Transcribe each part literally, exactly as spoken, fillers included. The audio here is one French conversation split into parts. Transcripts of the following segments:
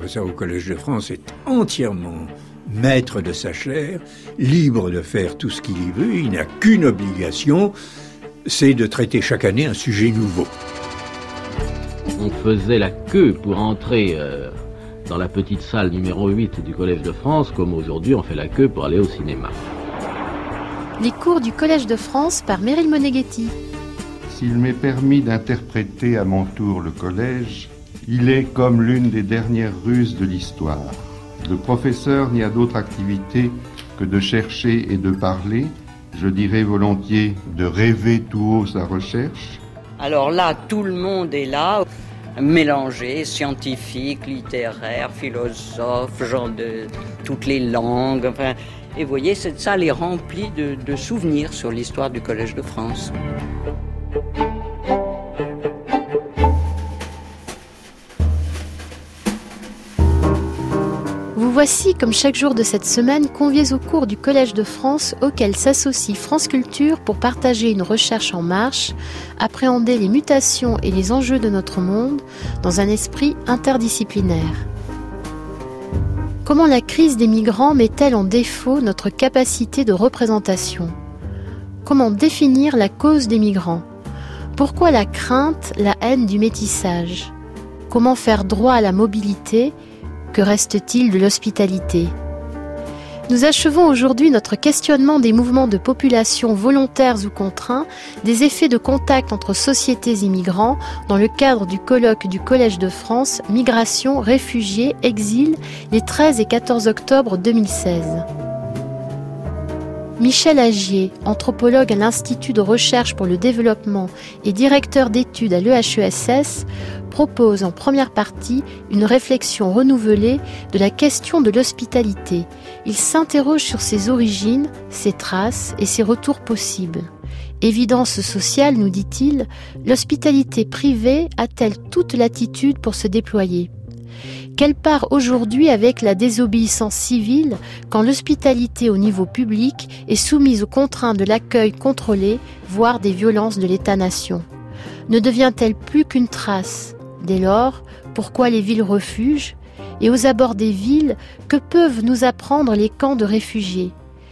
professeur au Collège de France est entièrement maître de sa chaire, libre de faire tout ce qu'il y veut. Il n'a qu'une obligation, c'est de traiter chaque année un sujet nouveau. On faisait la queue pour entrer euh, dans la petite salle numéro huit du Collège de France, comme aujourd'hui on fait la queue pour aller au cinéma. Les cours du Collège de France par Meryl Moneghetti. S'il m'est permis d'interpréter à mon tour le collège, il est comme l'une des dernières ruses de l'histoire. Le professeur n'y a d'autre activité que de chercher et de parler, je dirais volontiers de rêver tout haut sa recherche. Alors là, tout le monde est là, mélangé, scientifique, littéraire, philosophe, gens de toutes les langues. Enfin, et vous voyez, cette salle est remplie de, de souvenirs sur l'histoire du Collège de France. Vous voici, comme chaque jour de cette semaine, conviés au cours du Collège de France auquel s'associe France Culture pour partager une recherche en marche, appréhender les mutations et les enjeux de notre monde dans un esprit interdisciplinaire. Comment la crise des migrants met-elle en défaut notre capacité de représentation ? Comment définir la cause des migrants ? Pourquoi la crainte, la haine du métissage ? Comment faire droit à la mobilité ? Que reste-t-il de l'hospitalité ? Nous achevons aujourd'hui notre questionnement des mouvements de population volontaires ou contraints, des effets de contact entre sociétés et migrants dans le cadre du colloque du Collège de France « Migration, réfugiés, exil » les treize et quatorze octobre deux mille seize. Michel Agier, anthropologue à l'Institut de recherche pour le développement et directeur d'études à l'E H E S S, propose en première partie une réflexion renouvelée de la question de l'hospitalité. Il s'interroge sur ses origines, ses traces et ses retours possibles. Évidence sociale, nous dit-il, l'hospitalité privée a-t-elle toute latitude pour se déployer ? Quelle part aujourd'hui avec la désobéissance civile quand l'hospitalité au niveau public est soumise aux contraintes de l'accueil contrôlé, voire des violences de l'État-nation ? Ne devient-elle plus qu'une trace ? Dès lors, pourquoi les villes refuges ? Et aux abords des villes, que peuvent nous apprendre les camps de réfugiés ?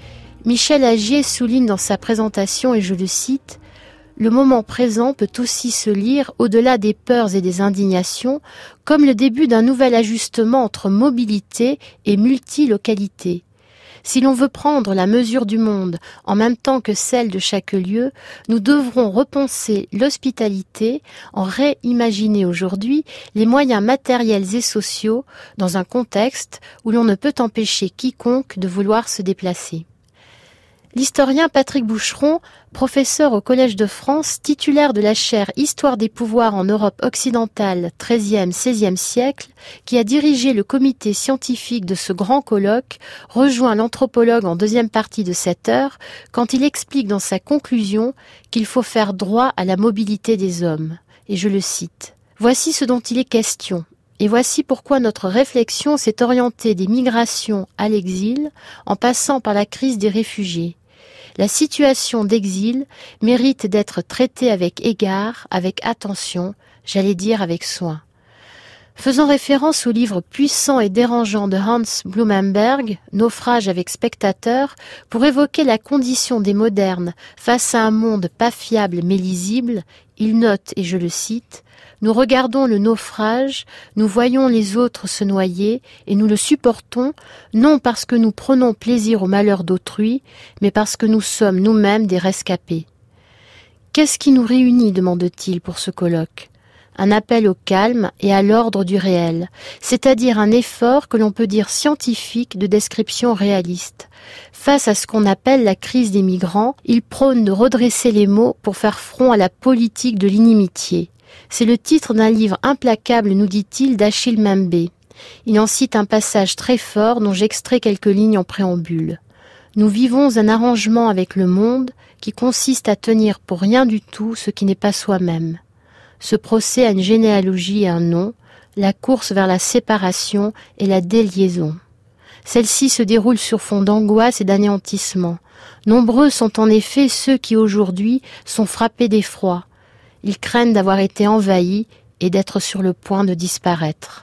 Michel Agier souligne dans sa présentation, et je le cite, « Le moment présent peut aussi se lire au-delà des peurs et des indignations comme le début d'un nouvel ajustement entre mobilité et multilocalité. Si l'on veut prendre la mesure du monde en même temps que celle de chaque lieu, nous devrons repenser l'hospitalité, en réimaginer aujourd'hui les moyens matériels et sociaux dans un contexte où l'on ne peut empêcher quiconque de vouloir se déplacer. » L'historien Patrick Boucheron, professeur au Collège de France, titulaire de la chaire Histoire des pouvoirs en Europe occidentale treizième seizième siècle, qui a dirigé le comité scientifique de ce grand colloque, rejoint l'anthropologue en deuxième partie de cette heure quand il explique dans sa conclusion qu'il faut faire droit à la mobilité des hommes. Et je le cite. « Voici ce dont il est question. Et voici pourquoi notre réflexion s'est orientée des migrations à l'exil en passant par la crise des réfugiés. La situation d'exil mérite d'être traitée avec égard, avec attention, j'allais dire avec soin. » Faisant référence au livre puissant et dérangeant de Hans Blumenberg, Naufrage avec spectateur, pour évoquer la condition des modernes face à un monde pas fiable mais lisible, il note, et je le cite, « Nous regardons le naufrage, nous voyons les autres se noyer, et nous le supportons, non parce que nous prenons plaisir au malheur d'autrui, mais parce que nous sommes nous-mêmes des rescapés. » Qu'est-ce qui nous réunit, demande-t-il pour ce colloque ? Un appel au calme et à l'ordre du réel, c'est-à-dire un effort que l'on peut dire scientifique de description réaliste. Face à ce qu'on appelle la crise des migrants, il prône de redresser les mots pour faire front à la politique de l'inimitié. C'est le titre d'un livre implacable, nous dit-il, d'Achille Mbembe. Il en cite un passage très fort dont j'extrais quelques lignes en préambule. « Nous vivons un arrangement avec le monde qui consiste à tenir pour rien du tout ce qui n'est pas soi-même. Ce procès a une généalogie et un nom, la course vers la séparation et la déliaison. Celle-ci se déroule sur fond d'angoisse et d'anéantissement. Nombreux sont en effet ceux qui aujourd'hui sont frappés d'effroi. Ils craignent d'avoir été envahis et d'être sur le point de disparaître. »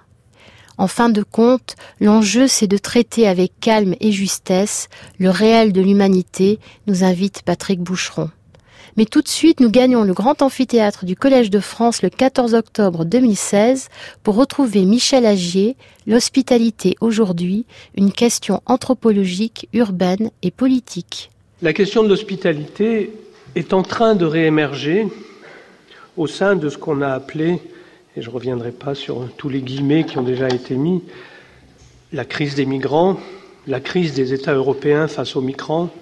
En fin de compte, l'enjeu c'est de traiter avec calme et justesse le réel de l'humanité, nous invite Patrick Boucheron. Mais tout de suite, nous gagnons le grand amphithéâtre du Collège de France le quatorze octobre deux mille seize pour retrouver Michel Agier, l'hospitalité aujourd'hui, une question anthropologique, urbaine et politique. La question de l'hospitalité est en train de réémerger au sein de ce qu'on a appelé, et je ne reviendrai pas sur tous les guillemets qui ont déjà été mis, la crise des migrants, la crise des États européens face aux migrants,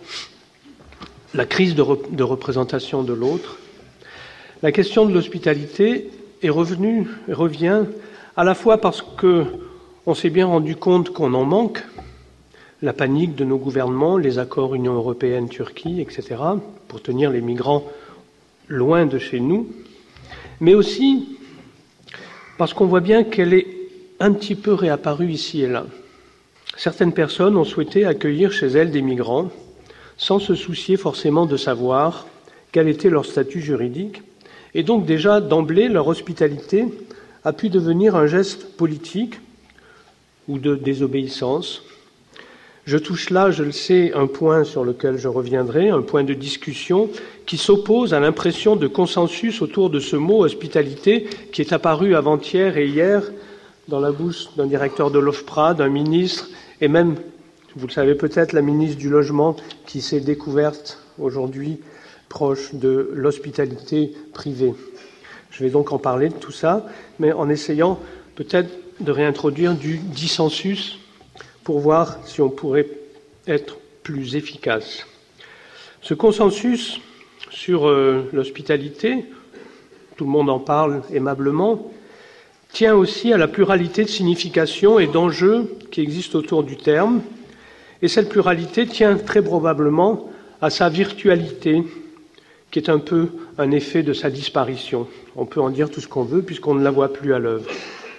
la crise de, rep- de représentation de l'autre. La question de l'hospitalité est revenue, revient à la fois parce qu'on s'est bien rendu compte qu'on en manque, la panique de nos gouvernements, les accords Union européenne-Turquie, et cetera, pour tenir les migrants loin de chez nous, mais aussi parce qu'on voit bien qu'elle est un petit peu réapparue ici et là. Certaines personnes ont souhaité accueillir chez elles des migrants sans se soucier forcément de savoir quel était leur statut juridique, et donc déjà d'emblée leur hospitalité a pu devenir un geste politique ou de désobéissance. Je touche là, je le sais, un point sur lequel je reviendrai, un point de discussion qui s'oppose à l'impression de consensus autour de ce mot hospitalité qui est apparu avant-hier et hier dans la bouche d'un directeur de l'OFPRA, d'un ministre et même, vous le savez peut-être, la ministre du Logement qui s'est découverte aujourd'hui proche de l'hospitalité privée. Je vais donc en parler de tout ça, mais en essayant peut-être de réintroduire du dissensus pour voir si on pourrait être plus efficace. Ce consensus sur euh, l'hospitalité, tout le monde en parle aimablement, tient aussi à la pluralité de significations et d'enjeux qui existent autour du terme, et cette pluralité tient très probablement à sa virtualité, qui est un peu un effet de sa disparition. On peut en dire tout ce qu'on veut, puisqu'on ne la voit plus à l'œuvre.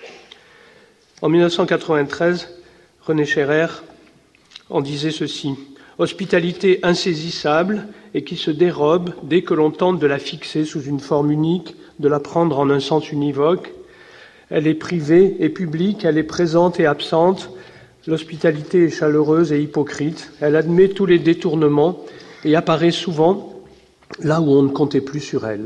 En mille neuf cent quatre-vingt-treize, René Scherrer en disait ceci: « Hospitalité insaisissable et qui se dérobe dès que l'on tente de la fixer sous une forme unique, de la prendre en un sens univoque. Elle est privée et publique, elle est présente et absente. L'hospitalité est chaleureuse et hypocrite. Elle admet tous les détournements et apparaît souvent là où on ne comptait plus sur elle. »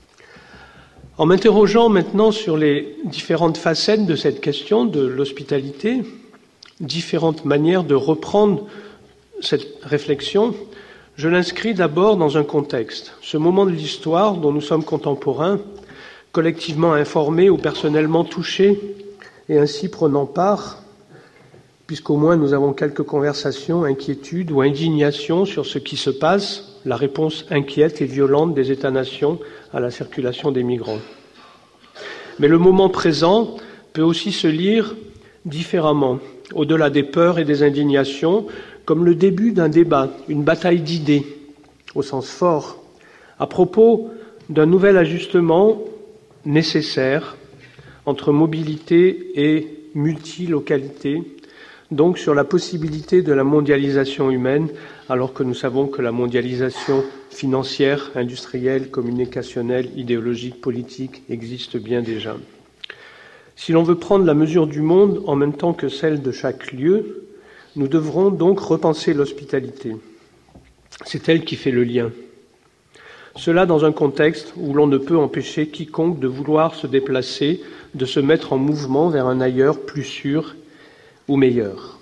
En m'interrogeant maintenant sur les différentes facettes de cette question de l'hospitalité, différentes manières de reprendre cette réflexion, je l'inscris d'abord dans un contexte. Ce moment de l'histoire dont nous sommes contemporains, collectivement informés ou personnellement touchés, et ainsi prenant part, puisqu'au moins nous avons quelques conversations, inquiétudes ou indignations sur ce qui se passe, la réponse inquiète et violente des États-nations à la circulation des migrants. Mais le moment présent peut aussi se lire différemment, au-delà des peurs et des indignations, comme le début d'un débat, une bataille d'idées, au sens fort, à propos d'un nouvel ajustement nécessaire entre mobilité et multilocalité, donc sur la possibilité de la mondialisation humaine, alors que nous savons que la mondialisation financière, industrielle, communicationnelle, idéologique, politique existe bien déjà. Si l'on veut prendre la mesure du monde en même temps que celle de chaque lieu, nous devrons donc repenser l'hospitalité. C'est elle qui fait le lien. Cela dans un contexte où l'on ne peut empêcher quiconque de vouloir se déplacer, de se mettre en mouvement vers un ailleurs plus sûr ou meilleur.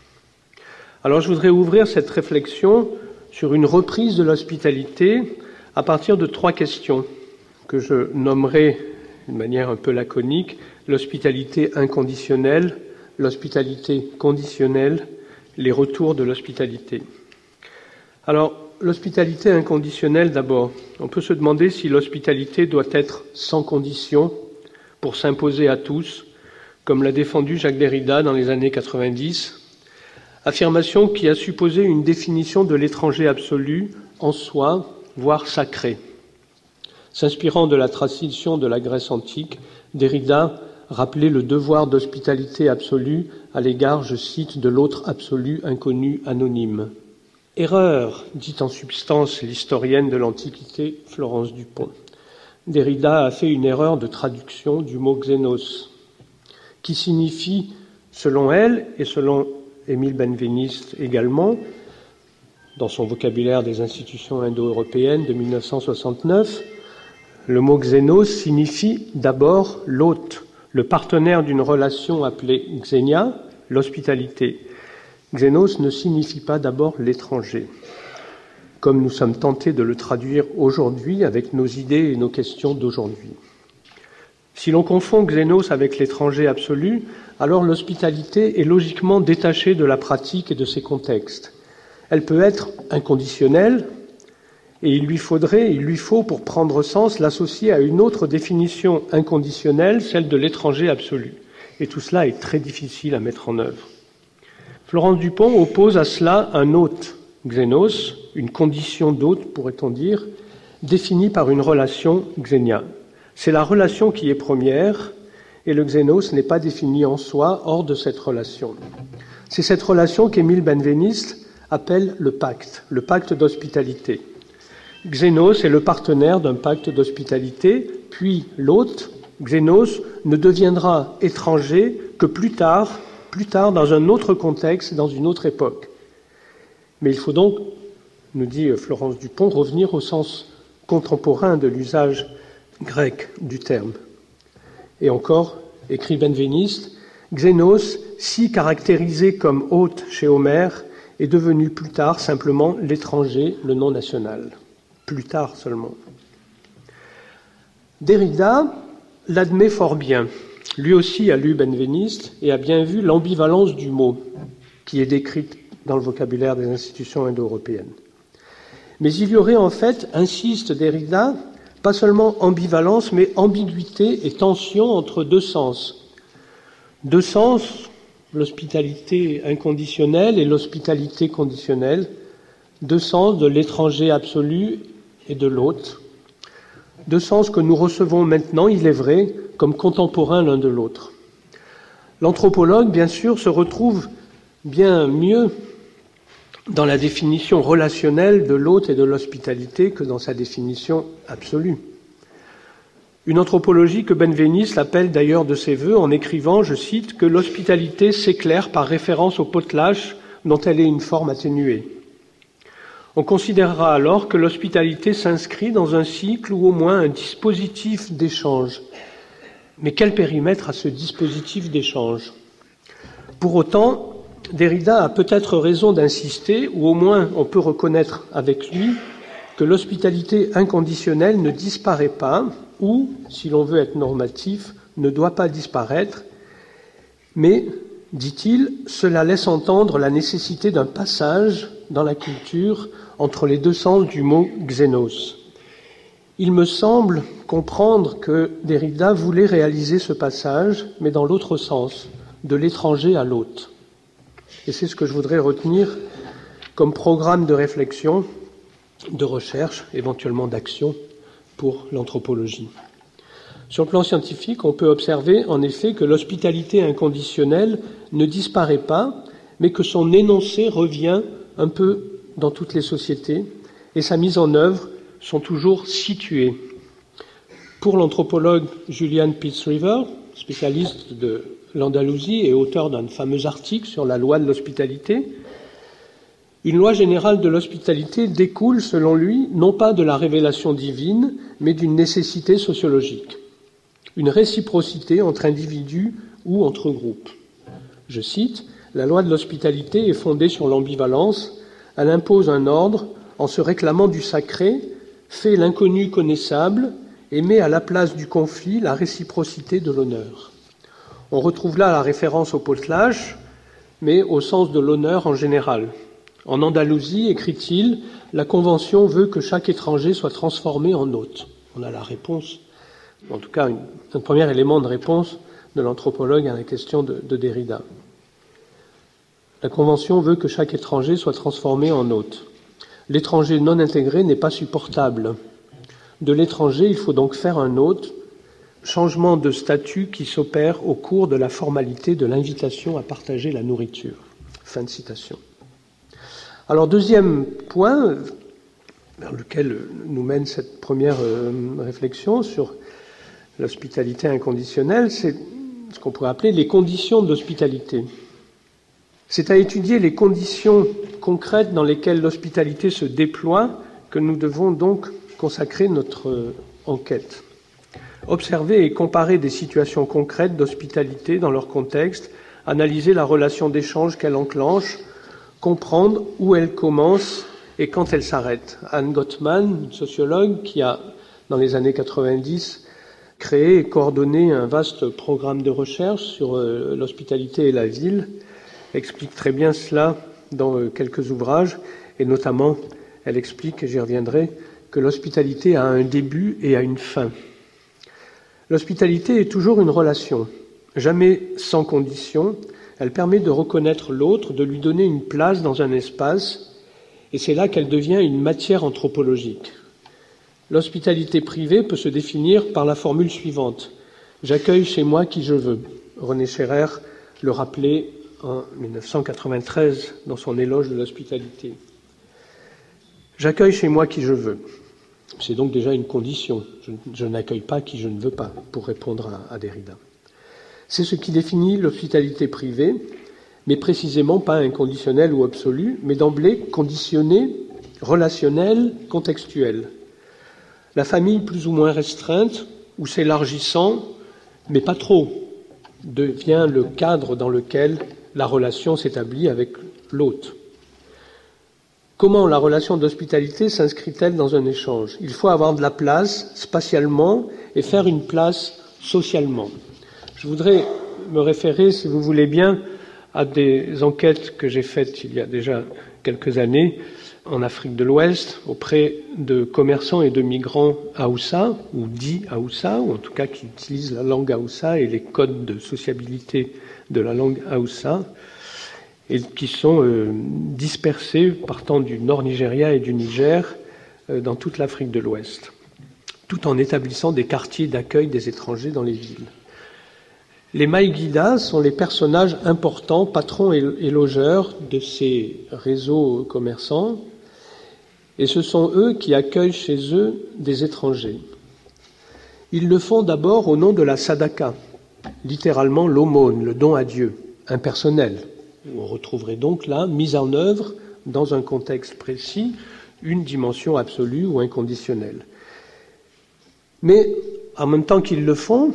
Alors je voudrais ouvrir cette réflexion sur une reprise de l'hospitalité à partir de trois questions que je nommerai d'une manière un peu laconique l'hospitalité inconditionnelle, l'hospitalité conditionnelle, les retours de l'hospitalité. Alors, l'hospitalité inconditionnelle d'abord. On peut se demander si l'hospitalité doit être sans condition pour s'imposer à tous, comme l'a défendu Jacques Derrida dans les années quatre-vingt-dix, affirmation qui a supposé une définition de l'étranger absolu en soi, voire sacré. S'inspirant de la tradition de la Grèce antique, Derrida rappelait le devoir d'hospitalité absolue à l'égard, je cite, de l'autre absolu inconnu anonyme. Erreur, dit en substance l'historienne de l'Antiquité Florence Dupont. Derrida a fait une erreur de traduction du mot xénos, qui signifie Selon elle, et selon Émile Benveniste également, dans son vocabulaire des institutions indo-européennes de mille neuf cent soixante-neuf, le mot xénos signifie d'abord l'hôte, le partenaire d'une relation appelée xénia, l'hospitalité. Xénos ne signifie pas d'abord l'étranger, comme nous sommes tentés de le traduire aujourd'hui avec nos idées et nos questions d'aujourd'hui. Si l'on confond xénos avec l'étranger absolu, alors l'hospitalité est logiquement détachée de la pratique et de ses contextes. Elle peut être inconditionnelle, et il lui faudrait, il lui faut, pour prendre sens, l'associer à une autre définition inconditionnelle, celle de l'étranger absolu. Et tout cela est très difficile à mettre en œuvre. Florence Dupont oppose à cela un hôte, xénos, une condition d'hôte, pourrait-on dire, définie par une relation xénia. C'est la relation qui est première, et le xénos n'est pas défini en soi hors de cette relation. C'est cette relation qu'Émile Benveniste appelle le pacte, le pacte d'hospitalité. Xénos est le partenaire d'un pacte d'hospitalité, puis l'hôte, xénos, ne deviendra étranger que plus tard, plus tard dans un autre contexte, dans une autre époque. Mais il faut donc, nous dit Florence Dupont, revenir au sens contemporain de l'usage grec du terme. Et encore, écrit Benveniste, xénos, si caractérisé comme hôte chez Homère, est devenu plus tard simplement l'étranger, le non national. Plus tard seulement. Derrida l'admet fort bien. Lui aussi a lu Benveniste et a bien vu l'ambivalence du mot qui est décrite dans le vocabulaire des institutions indo-européennes. Mais il y aurait en fait, insiste Derrida, pas seulement ambivalence, mais ambiguïté et tension entre deux sens. Deux sens, l'hospitalité inconditionnelle et l'hospitalité conditionnelle, deux sens de l'étranger absolu et de l'hôte, deux sens que nous recevons maintenant, il est vrai, comme contemporains l'un de l'autre. L'anthropologue, bien sûr, se retrouve bien mieux dans la définition relationnelle de l'hôte et de l'hospitalité que dans sa définition absolue. Une anthropologie que Benveniste l'appelle d'ailleurs de ses voeux en écrivant, je cite, que l'hospitalité s'éclaire par référence au potelage dont elle est une forme atténuée. On considérera alors que l'hospitalité s'inscrit dans un cycle ou au moins un dispositif d'échange. Mais quel périmètre a ce dispositif d'échange ? Pour autant, Derrida a peut-être raison d'insister, ou au moins on peut reconnaître avec lui, que l'hospitalité inconditionnelle ne disparaît pas, ou, si l'on veut être normatif, ne doit pas disparaître, mais, dit-il, cela laisse entendre la nécessité d'un passage dans la culture entre les deux sens du mot xénos. Il me semble comprendre que Derrida voulait réaliser ce passage, mais dans l'autre sens, de l'étranger à l'hôte. Et c'est ce que je voudrais retenir comme programme de réflexion, de recherche, éventuellement d'action pour l'anthropologie. Sur le plan scientifique, on peut observer en effet que l'hospitalité inconditionnelle ne disparaît pas, mais que son énoncé revient un peu dans toutes les sociétés et sa mise en œuvre sont toujours situées. Pour l'anthropologue Julian Pitts-River, spécialiste de l'Andalousie et auteur d'un fameux article sur la loi de l'hospitalité, une loi générale de l'hospitalité découle, selon lui, non pas de la révélation divine, mais d'une nécessité sociologique, une réciprocité entre individus ou entre groupes. Je cite, « La loi de l'hospitalité est fondée sur l'ambivalence, elle impose un ordre en se réclamant du sacré, fait l'inconnu connaissable et met à la place du conflit la réciprocité de l'honneur. » On retrouve là la référence au potelage, mais au sens de l'honneur en général. En Andalousie, écrit-il, la Convention veut que chaque étranger soit transformé en hôte. On a la réponse, en tout cas une, un premier élément de réponse de l'anthropologue à la question de, de Derrida. La Convention veut que chaque étranger soit transformé en hôte. L'étranger non intégré n'est pas supportable. De l'étranger, il faut donc faire un hôte, changement de statut qui s'opère au cours de la formalité de l'invitation à partager la nourriture. Fin de citation. Alors, deuxième point, vers lequel nous mène cette première euh, réflexion sur l'hospitalité inconditionnelle, c'est ce qu'on pourrait appeler les conditions de l'hospitalité. C'est à étudier les conditions concrètes dans lesquelles l'hospitalité se déploie que nous devons donc consacrer notre enquête. Observer et comparer des situations concrètes d'hospitalité dans leur contexte, analyser la relation d'échange qu'elle enclenche, comprendre où elle commence et quand elle s'arrête. Anne Gottman, une sociologue qui a, dans les années quatre-vingt-dix, créé et coordonné un vaste programme de recherche sur euh, l'hospitalité et la ville, explique très bien cela dans euh, quelques ouvrages, et notamment, elle explique, et j'y reviendrai, que l'hospitalité a un début et a une fin. L'hospitalité est toujours une relation, jamais sans condition. Elle permet de reconnaître l'autre, de lui donner une place dans un espace, et c'est là qu'elle devient une matière anthropologique. L'hospitalité privée peut se définir par la formule suivante. « J'accueille chez moi qui je veux ». René Scherrer le rappelait en mille neuf cent quatre-vingt-treize dans son éloge de l'hospitalité. « J'accueille chez moi qui je veux ». C'est donc déjà une condition. Je, je n'accueille pas qui je ne veux pas, pour répondre à, à Derrida. C'est ce qui définit l'hospitalité privée, mais précisément pas inconditionnelle ou absolue, mais d'emblée conditionnée, relationnelle, contextuelle. La famille plus ou moins restreinte, ou s'élargissant, mais pas trop, devient le cadre dans lequel la relation s'établit avec l'hôte. Comment la relation d'hospitalité s'inscrit-elle dans un échange ? Il faut avoir de la place spatialement et faire une place socialement. Je voudrais me référer, si vous voulez bien, à des enquêtes que j'ai faites il y a déjà quelques années en Afrique de l'Ouest auprès de commerçants et de migrants Haoussa, ou dits Haoussa, ou en tout cas qui utilisent la langue Haoussa et les codes de sociabilité de la langue Haoussa, et qui sont euh, dispersés partant du nord Nigeria et du Niger euh, dans toute l'Afrique de l'Ouest, tout en établissant des quartiers d'accueil des étrangers dans les villes. Les Maïguidas sont les personnages importants, patrons et, et logeurs de ces réseaux commerçants, et ce sont eux qui accueillent chez eux des étrangers. Ils le font d'abord au nom de la sadaka, littéralement l'aumône, le don à Dieu, impersonnel. On retrouverait donc là, mise en œuvre, dans un contexte précis, une dimension absolue ou inconditionnelle. Mais en même temps qu'ils le font,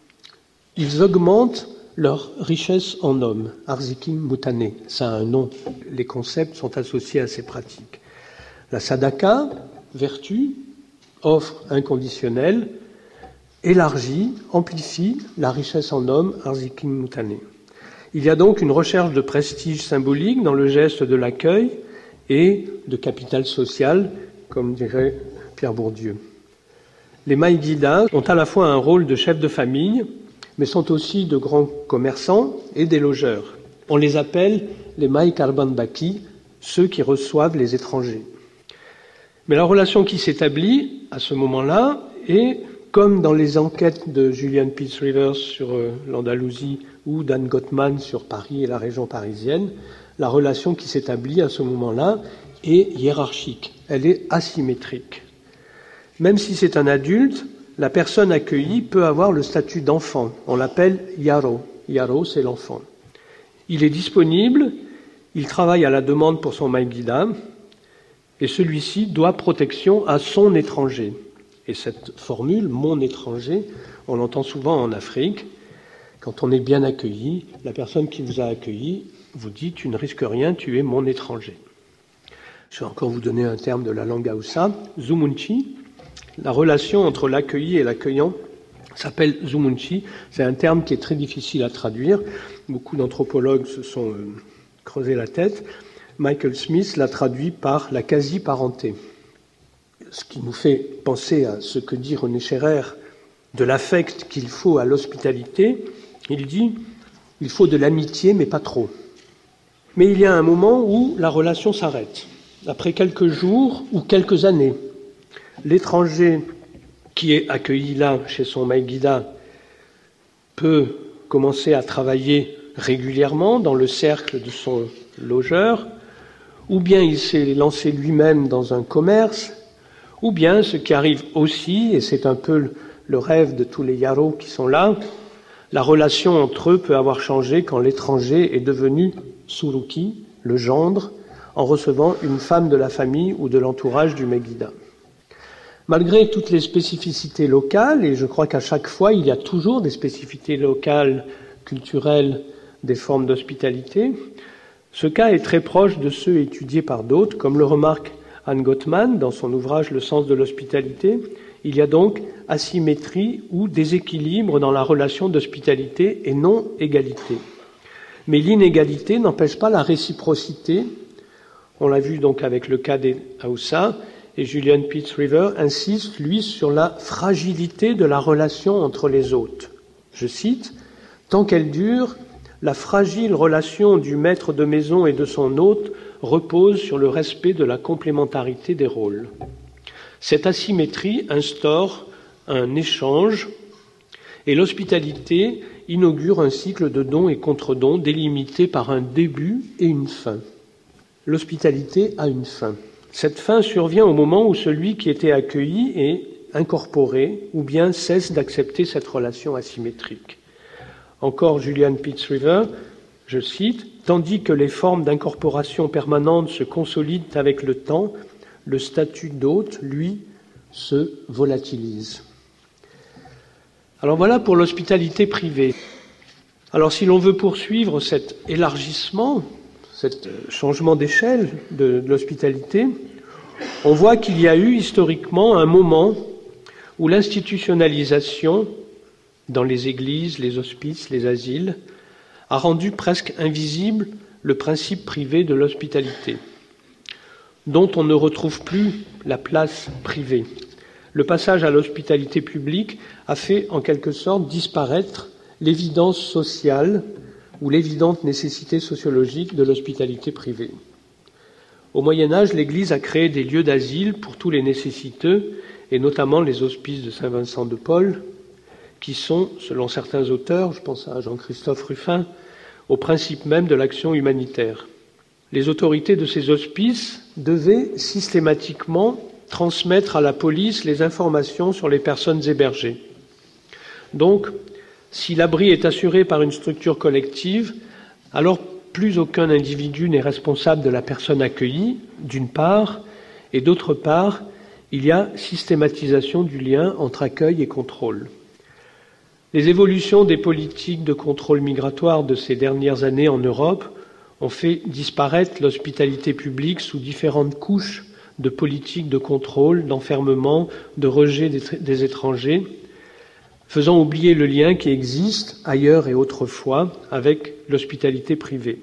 ils augmentent leur richesse en hommes, arzikim mutane, ça a un nom, les concepts sont associés à ces pratiques. La sadaka, vertu, offre inconditionnelle, élargit, amplifie la richesse en hommes, arzikim mutane. Il y a donc une recherche de prestige symbolique dans le geste de l'accueil et de capital social, comme dirait Pierre Bourdieu. Les Maïguidas ont à la fois un rôle de chef de famille, mais sont aussi de grands commerçants et des logeurs. On les appelle les Maï Karban Baki, ceux qui reçoivent les étrangers. Mais la relation qui s'établit à ce moment-là est, comme dans les enquêtes de Julian Peace Rivers sur euh, l'Andalousie ou d'Anne Gottman sur Paris et la région parisienne, la relation qui s'établit à ce moment-là est hiérarchique, elle est asymétrique. Même si c'est un adulte, la personne accueillie peut avoir le statut d'enfant. On l'appelle Yaro. Yaro, c'est l'enfant. Il est disponible, il travaille à la demande pour son Maïguida, et celui-ci doit protection à son étranger. Et cette formule, mon étranger, on l'entend souvent en Afrique. Quand on est bien accueilli, la personne qui vous a accueilli vous dit « tu ne risques rien, tu es mon étranger ». Je vais encore vous donner un terme de la langue Haoussa, Zumunchi. La relation entre l'accueilli et l'accueillant s'appelle Zumunchi. C'est un terme qui est très difficile à traduire. Beaucoup d'anthropologues se sont euh, creusés la tête. Michael Smith l'a traduit par la quasi-parenté. Ce qui nous fait penser à ce que dit René Scherrer de l'affect qu'il faut à l'hospitalité. Il dit « il faut de l'amitié, mais pas trop ». Mais il y a un moment où la relation s'arrête. Après quelques jours ou quelques années, l'étranger qui est accueilli là, chez son Maïguida, peut commencer à travailler régulièrement dans le cercle de son logeur, ou bien il s'est lancé lui-même dans un commerce, ou bien, ce qui arrive aussi, et c'est un peu le rêve de tous les yaros qui sont là, La relation entre eux peut avoir changé quand l'étranger est devenu Suruki, le gendre, en recevant une femme de la famille ou de l'entourage du Megiddo. Malgré toutes les spécificités locales, et je crois qu'à chaque fois il y a toujours des spécificités locales, culturelles, des formes d'hospitalité, ce cas est très proche de ceux étudiés par d'autres, comme le remarque Anne Gottman dans son ouvrage « Le sens de l'hospitalité ». Il y a donc asymétrie ou déséquilibre dans la relation d'hospitalité et non égalité. Mais l'inégalité n'empêche pas la réciprocité. On l'a vu donc avec le cas des Haoussa, et Julian Pitts River insiste, lui, sur la fragilité de la relation entre les hôtes. Je cite, « Tant qu'elle dure, la fragile relation du maître de maison et de son hôte repose sur le respect de la complémentarité des rôles. Cette asymétrie instaure un échange et l'hospitalité inaugure un cycle de dons et contre-dons délimité par un début et une fin. L'hospitalité a une fin. Cette fin survient au moment où celui qui était accueilli est incorporé ou bien cesse d'accepter cette relation asymétrique. Encore Julian Pitts River, je cite, « Tandis que les formes d'incorporation permanente se consolident avec le temps, le statut d'hôte, lui, se volatilise. » Alors voilà pour l'hospitalité privée. Alors si l'on veut poursuivre cet élargissement, cet changement d'échelle de, de l'hospitalité, on voit qu'il y a eu historiquement un moment où l'institutionnalisation dans les églises, les hospices, les asiles, a rendu presque invisible le principe privé de l'hospitalité, dont on ne retrouve plus la place privée. Le passage à l'hospitalité publique a fait en quelque sorte disparaître l'évidence sociale ou l'évidente nécessité sociologique de l'hospitalité privée. Au Moyen-Âge, l'Église a créé des lieux d'asile pour tous les nécessiteux, et notamment les hospices de Saint-Vincent de Paul, qui sont, selon certains auteurs, je pense à Jean-Christophe Ruffin, au principe même de l'action humanitaire. Les autorités de ces hospices devaient systématiquement transmettre à la police les informations sur les personnes hébergées. Donc, si l'abri est assuré par une structure collective, alors plus aucun individu n'est responsable de la personne accueillie, d'une part, et d'autre part, il y a systématisation du lien entre accueil et contrôle. Les évolutions des politiques de contrôle migratoire de ces dernières années en Europe ont fait disparaître l'hospitalité publique sous différentes couches de politiques de contrôle, d'enfermement, de rejet des, des étrangers, faisant oublier le lien qui existe ailleurs et autrefois avec l'hospitalité privée.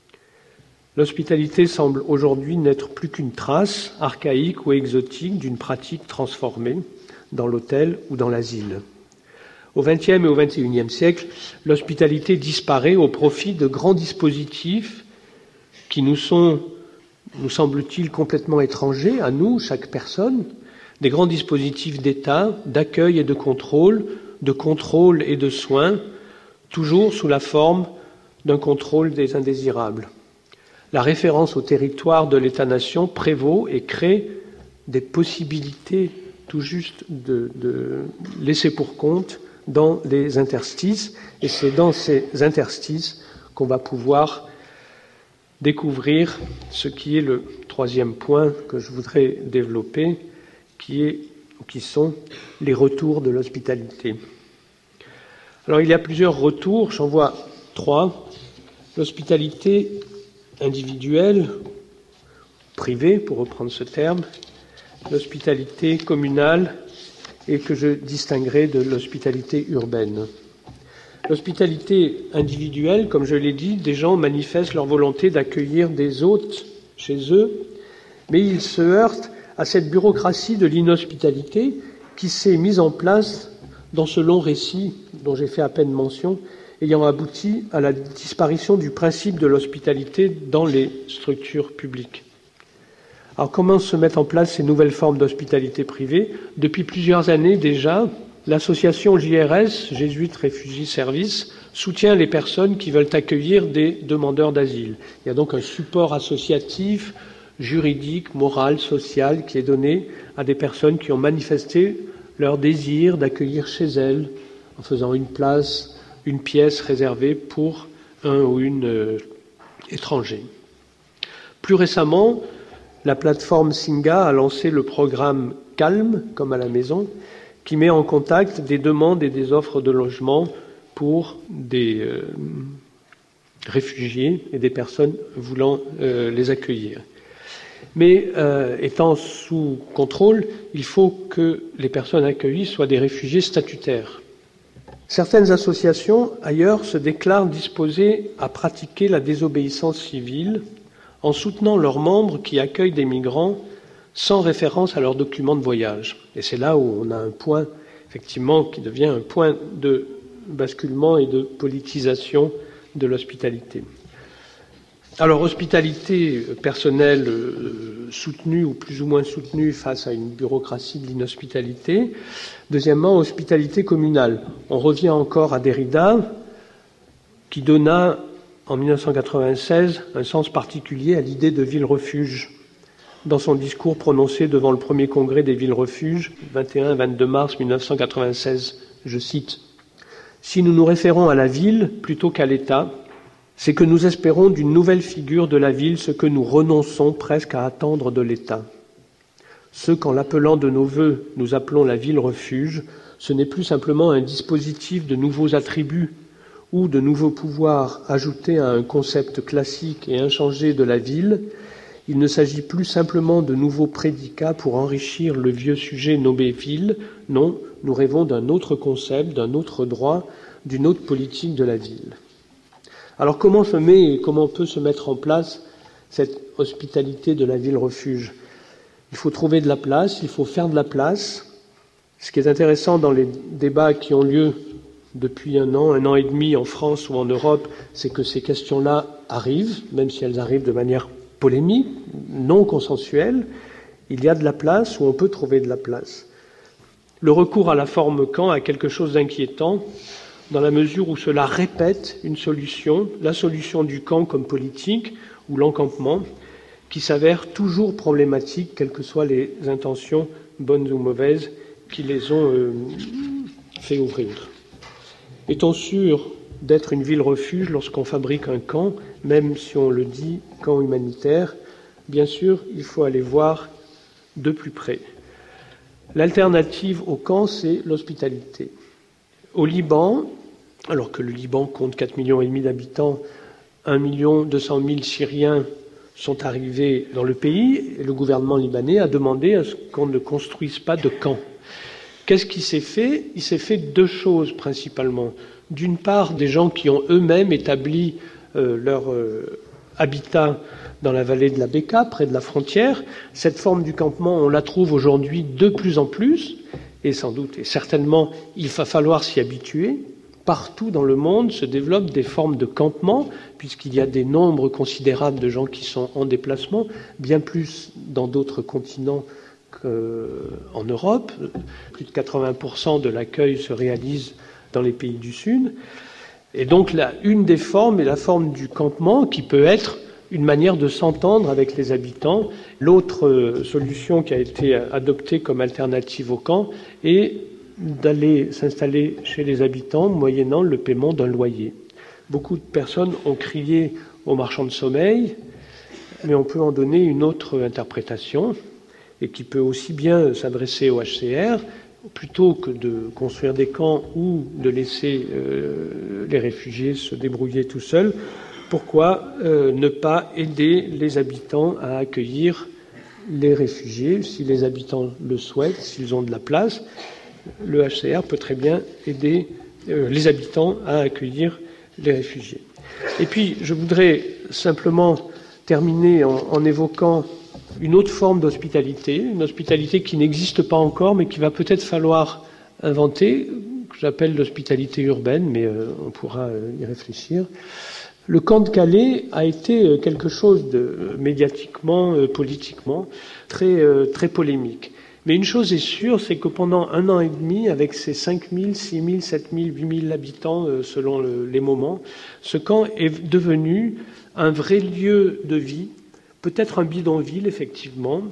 L'hospitalité semble aujourd'hui n'être plus qu'une trace archaïque ou exotique d'une pratique transformée dans l'hôtel ou dans l'asile. Au vingtième et au vingt et unième siècle, l'hospitalité disparaît au profit de grands dispositifs qui nous sont, nous semble-t-il, complètement étrangers à nous, chaque personne, des grands dispositifs d'État, d'accueil et de contrôle, de contrôle et de soins, toujours sous la forme d'un contrôle des indésirables. La référence au territoire de l'État-nation prévaut et crée des possibilités tout juste de, de laisser pour compte dans les interstices, et c'est dans ces interstices qu'on va pouvoir découvrir ce qui est le troisième point que je voudrais développer, qui est, qui sont les retours de l'hospitalité. Alors il y a plusieurs retours, j'en vois trois. L'hospitalité individuelle, privée pour reprendre ce terme, l'hospitalité communale, et que je distinguerai de l'hospitalité urbaine. L'hospitalité individuelle, comme je l'ai dit, des gens manifestent leur volonté d'accueillir des hôtes chez eux, mais ils se heurtent à cette bureaucratie de l'inhospitalité qui s'est mise en place dans ce long récit dont j'ai fait à peine mention, ayant abouti à la disparition du principe de l'hospitalité dans les structures publiques. Alors comment se mettent en place ces nouvelles formes d'hospitalité privée ? Depuis plusieurs années déjà, l'association J R S, Jésuites Refugee Service, soutient les personnes qui veulent accueillir des demandeurs d'asile. Il y a donc un support associatif, juridique, moral, social qui est donné à des personnes qui ont manifesté leur désir d'accueillir chez elles, en faisant une place une pièce réservée pour un ou une euh, étranger. Plus récemment, la plateforme Singa a lancé le programme Calme, comme à la maison, qui met en contact des demandes et des offres de logement pour des euh, réfugiés et des personnes voulant euh, les accueillir. Mais euh, étant sous contrôle, il faut que les personnes accueillies soient des réfugiés statutaires. Certaines associations, ailleurs, se déclarent disposées à pratiquer la désobéissance civile en soutenant leurs membres qui accueillent des migrants sans référence à leurs documents de voyage. Et c'est là où on a un point, effectivement, qui devient un point de basculement et de politisation de l'hospitalité. Alors, hospitalité personnelle euh, soutenue ou plus ou moins soutenue face à une bureaucratie de l'inhospitalité. Deuxièmement, hospitalité communale. On revient encore à Derrida, qui donna en mille neuf cent quatre-vingt-seize un sens particulier à l'idée de ville-refuge dans son discours prononcé devant le premier congrès des villes-refuges, vingt et un vingt-deux mars mille neuf cent quatre-vingt-seize. Je cite : « Si nous nous référons à la ville plutôt qu'à l'État, c'est que nous espérons d'une nouvelle figure de la ville ce que nous renonçons presque à attendre de l'État. Ce qu'en l'appelant de nos vœux, nous appelons la ville-refuge, ce n'est plus simplement un dispositif de nouveaux attributs ou de nouveaux pouvoirs ajoutés à un concept classique et inchangé de la ville. Il ne s'agit plus simplement de nouveaux prédicats pour enrichir le vieux sujet nommé ville. Non, nous rêvons d'un autre concept, d'un autre droit, d'une autre politique de la ville. » Alors comment se met et comment peut se mettre en place cette hospitalité de la ville-refuge ? Il faut trouver de la place, il faut faire de la place. Ce qui est intéressant dans les débats qui ont lieu depuis un an, un an et demi en France ou en Europe, c'est que ces questions-là arrivent, même si elles arrivent de manière polémique, non consensuelle. Il y a de la place ou on peut trouver de la place. Le recours à la forme camp a quelque chose d'inquiétant, dans la mesure où cela répète une solution, la solution du camp comme politique, ou l'encampement, qui s'avère toujours problématique, quelles que soient les intentions, bonnes ou mauvaises, qui les ont euh, fait ouvrir. Est-on sûr d'être une ville-refuge lorsqu'on fabrique un camp, même si on le dit camp humanitaire ? Bien sûr, il faut aller voir de plus près. L'alternative au camp, c'est l'hospitalité. Au Liban, alors que le Liban compte quatre virgule cinq millions d'habitants, un million deux cent mille Syriens sont arrivés dans le pays, et le gouvernement libanais a demandé à ce qu'on ne construise pas de camps. Qu'est-ce qui s'est fait ? Il s'est fait deux choses principalement. D'une part, des gens qui ont eux-mêmes établi euh, leur euh, habitat dans la vallée de la Bekaa, près de la frontière. Cette forme du campement, on la trouve aujourd'hui de plus en plus, et sans doute, et certainement, il va falloir s'y habituer. Partout dans le monde se développent des formes de campement, puisqu'il y a des nombres considérables de gens qui sont en déplacement, bien plus dans d'autres continents qu'en Europe. Plus de quatre-vingts pour cent de l'accueil se réalise dans les pays du Sud. Et donc, là, une des formes est la forme du campement, qui peut être une manière de s'entendre avec les habitants. L'autre solution qui a été adoptée comme alternative au camp est d'aller s'installer chez les habitants moyennant le paiement d'un loyer. Beaucoup de personnes ont crié aux marchands de sommeil, mais on peut en donner une autre interprétation, et qui peut aussi bien s'adresser au H C R, plutôt que de construire des camps ou de laisser euh, les réfugiés se débrouiller tout seuls. Pourquoi euh, ne pas aider les habitants à accueillir les réfugiés, si les habitants le souhaitent, s'ils ont de la place? Le H C R peut très bien aider euh, les habitants à accueillir les réfugiés. Et puis, je voudrais simplement terminer en, en évoquant une autre forme d'hospitalité, une hospitalité qui n'existe pas encore, mais qui va peut-être falloir inventer, que j'appelle l'hospitalité urbaine, mais euh, on pourra euh, y réfléchir. Le camp de Calais a été quelque chose de médiatiquement, euh, politiquement, très, euh, très polémique. Mais une chose est sûre, c'est que pendant un an et demi, avec ses cinq mille, six mille, sept mille, huit mille habitants euh, selon le, les moments, ce camp est devenu un vrai lieu de vie, peut-être un bidonville, effectivement,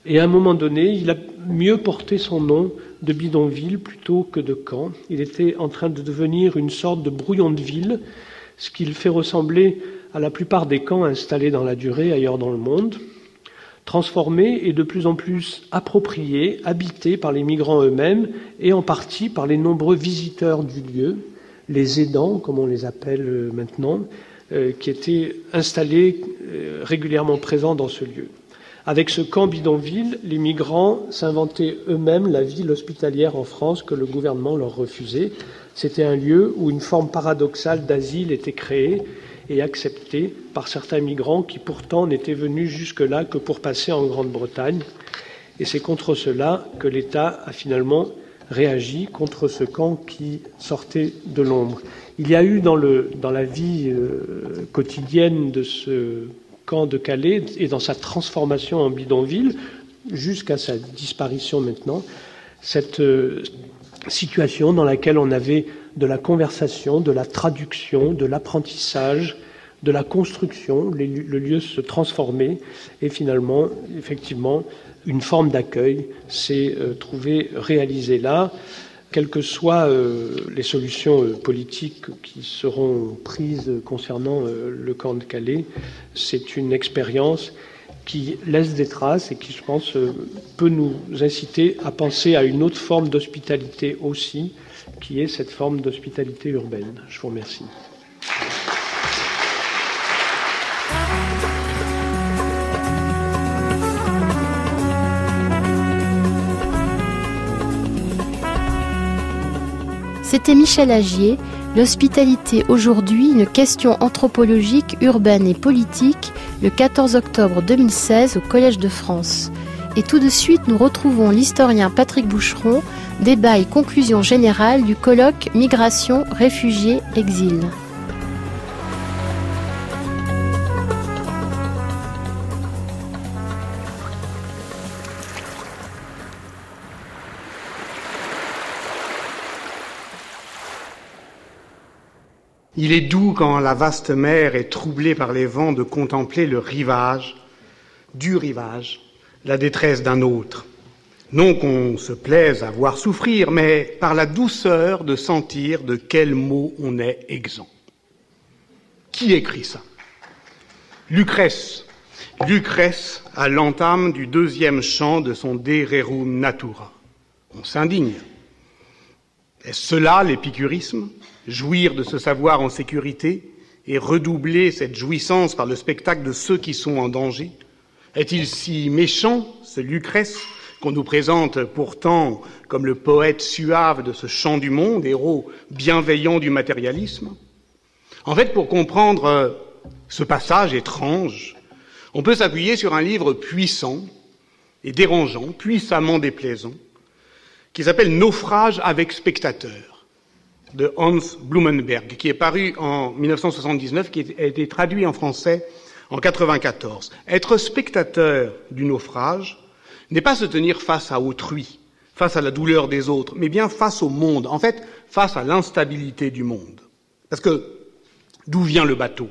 Et à un moment donné, il a mieux porté son nom de bidonville plutôt que de camp. Il était en train de devenir une sorte de brouillon de ville, ce qui le fait ressembler à la plupart des camps installés dans la durée ailleurs dans le monde, transformé et de plus en plus approprié, habité par les migrants eux-mêmes et en partie par les nombreux visiteurs du lieu, les aidants, comme on les appelle maintenant, euh, qui étaient installés euh, régulièrement présents dans ce lieu. Avec ce camp bidonville, les migrants s'inventaient eux-mêmes la ville hospitalière en France que le gouvernement leur refusait. C'était un lieu où une forme paradoxale d'asile était créée et acceptée par certains migrants qui pourtant n'étaient venus jusque-là que pour passer en Grande-Bretagne. Et c'est contre cela que l'État a finalement réagi, contre ce camp qui sortait de l'ombre. Il y a eu dans, le, dans la vie euh, quotidienne de ce camp de Calais et dans sa transformation en bidonville, jusqu'à sa disparition maintenant, cette euh, situation dans laquelle on avait de la conversation, de la traduction, de l'apprentissage, de la construction, les, le lieu se transformait et finalement, effectivement, une forme d'accueil s'est euh, trouvée réalisée là. Quelles que soient euh, les solutions euh, politiques qui seront prises concernant euh, le camp de Calais, c'est une expérience qui laisse des traces et qui, je pense, euh, peut nous inciter à penser à une autre forme d'hospitalité aussi, qui est cette forme d'hospitalité urbaine. Je vous remercie. C'était Michel Agier, l'hospitalité aujourd'hui, une question anthropologique, urbaine et politique, le quatorze octobre deux mille seize au Collège de France. Et tout de suite, nous retrouvons l'historien Patrick Boucheron, débat et conclusion générale du colloque Migration, réfugiés, exil. Il est doux quand la vaste mer est troublée par les vents de contempler le rivage, du rivage, la détresse d'un autre. Non qu'on se plaise à voir souffrir, mais par la douceur de sentir de quel mot on est exempt. Qui écrit ça ? Lucrèce. Lucrèce à l'entame du deuxième chant de son De Rerum Natura. On s'indigne. Est-ce cela l'épicurisme ? Jouir de ce savoir en sécurité et redoubler cette jouissance par le spectacle de ceux qui sont en danger? Est-il si méchant, ce Lucrèce, qu'on nous présente pourtant comme le poète suave de ce chant du monde, héros bienveillant du matérialisme? En fait, pour comprendre ce passage étrange, on peut s'appuyer sur un livre puissant et dérangeant, puissamment déplaisant, qui s'appelle « Naufrage avec spectateur » de Hans Blumenberg, qui est paru en mille neuf cent soixante-dix-neuf, qui a été traduit en français en quatre-vingt-quatorze. Être spectateur du naufrage n'est pas se tenir face à autrui, face à la douleur des autres, mais bien face au monde, en fait, face à l'instabilité du monde. Parce que, d'où vient le bateau?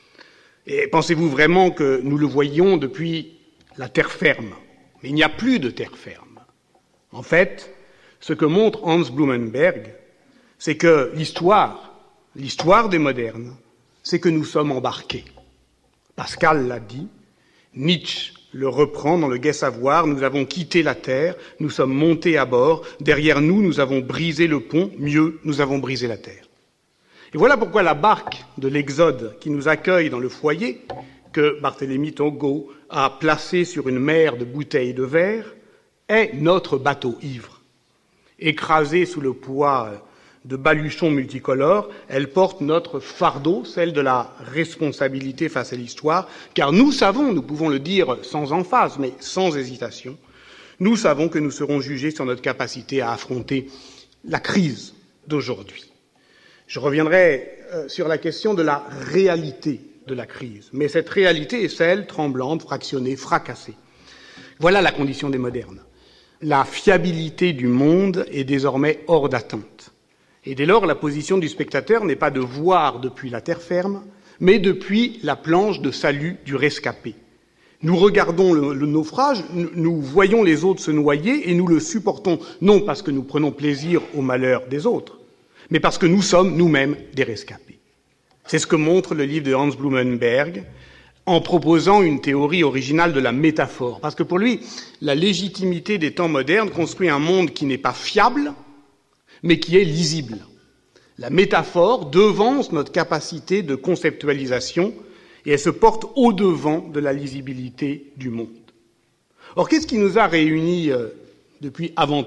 Et pensez-vous vraiment que nous le voyions depuis la terre ferme? Mais il n'y a plus de terre ferme. En fait, ce que montre Hans Blumenberg, c'est que l'histoire, l'histoire des modernes, c'est que nous sommes embarqués. Pascal l'a dit, Nietzsche le reprend dans le Gai Savoir, nous avons quitté la terre, nous sommes montés à bord, derrière nous, nous avons brisé le pont, mieux, nous avons brisé la terre. Et voilà pourquoi la barque de l'Exode qui nous accueille dans le foyer, que Barthélemy Togo a placé sur une mer de bouteilles de verre, est notre bateau ivre. Écrasé sous le poids de baluchons multicolores, elle porte notre fardeau, celle de la responsabilité face à l'histoire, car nous savons, nous pouvons le dire sans emphase, mais sans hésitation, nous savons que nous serons jugés sur notre capacité à affronter la crise d'aujourd'hui. Je reviendrai euh, sur la question de la réalité de la crise, mais cette réalité est celle tremblante, fractionnée, fracassée. Voilà la condition des modernes. La fiabilité du monde est désormais hors d'atteinte. Et dès lors, la position du spectateur n'est pas de voir depuis la terre ferme, mais depuis la planche de salut du rescapé. Nous regardons le, le naufrage, nous, nous voyons les autres se noyer et nous le supportons, non parce que nous prenons plaisir au malheur des autres, mais parce que nous sommes nous-mêmes des rescapés. C'est ce que montre le livre de Hans Blumenberg en proposant une théorie originale de la métaphore. Parce que pour lui, la légitimité des temps modernes construit un monde qui n'est pas fiable, mais qui est lisible. La métaphore devance notre capacité de conceptualisation et elle se porte au-devant de la lisibilité du monde. Or, qu'est-ce qui nous a réunis euh, depuis avant-hier ?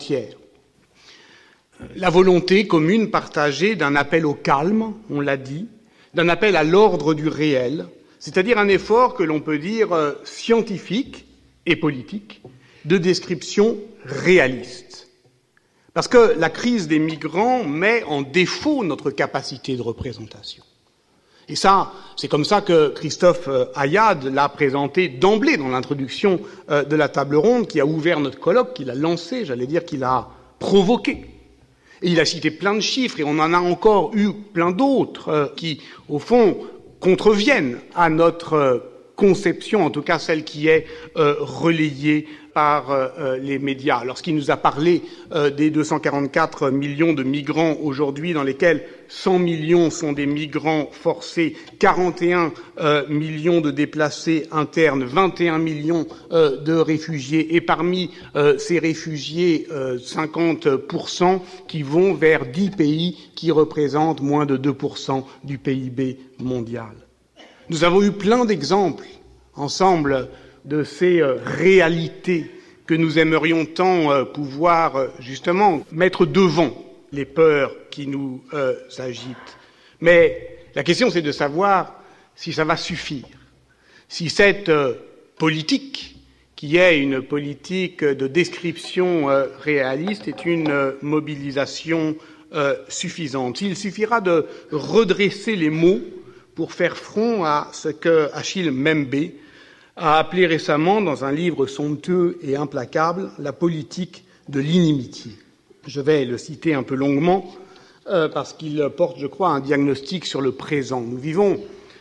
La volonté commune partagée d'un appel au calme, on l'a dit, d'un appel à l'ordre du réel, c'est-à-dire un effort que l'on peut dire euh, scientifique et politique, de description réaliste. Parce que la crise des migrants met en défaut notre capacité de représentation. Et ça, c'est comme ça que Christophe Hayad l'a présenté d'emblée dans l'introduction euh, de la table ronde, qui a ouvert notre colloque, qui l'a lancé, j'allais dire qu'il a provoqué. Et il a cité plein de chiffres, et on en a encore eu plein d'autres euh, qui, au fond, contreviennent à notre euh, conception, en tout cas celle qui est euh, relayée par euh, les médias. Lorsqu'il nous a parlé euh, des deux cent quarante-quatre millions de migrants aujourd'hui, dans lesquels cent millions sont des migrants forcés, quarante et un euh, millions de déplacés internes, vingt et un millions euh, de réfugiés, et parmi euh, ces réfugiés, euh, cinquante pour cent qui vont vers dix pays qui représentent moins de deux pour cent du P I B mondial. Nous avons eu plein d'exemples ensemble de ces euh, réalités que nous aimerions tant euh, pouvoir euh, justement mettre devant les peurs qui nous euh, agitent. Mais la question, c'est de savoir si ça va suffire, si cette euh, politique, qui est une politique de description euh, réaliste, est une euh, mobilisation euh, suffisante. S'il suffira de redresser les mots pour faire front à ce que Achille Mbembe a appelé récemment, dans un livre somptueux et implacable, la politique de l'inimitié. Je vais le citer un peu longuement, euh, parce qu'il porte, je crois, un diagnostic sur le présent. Nous vivons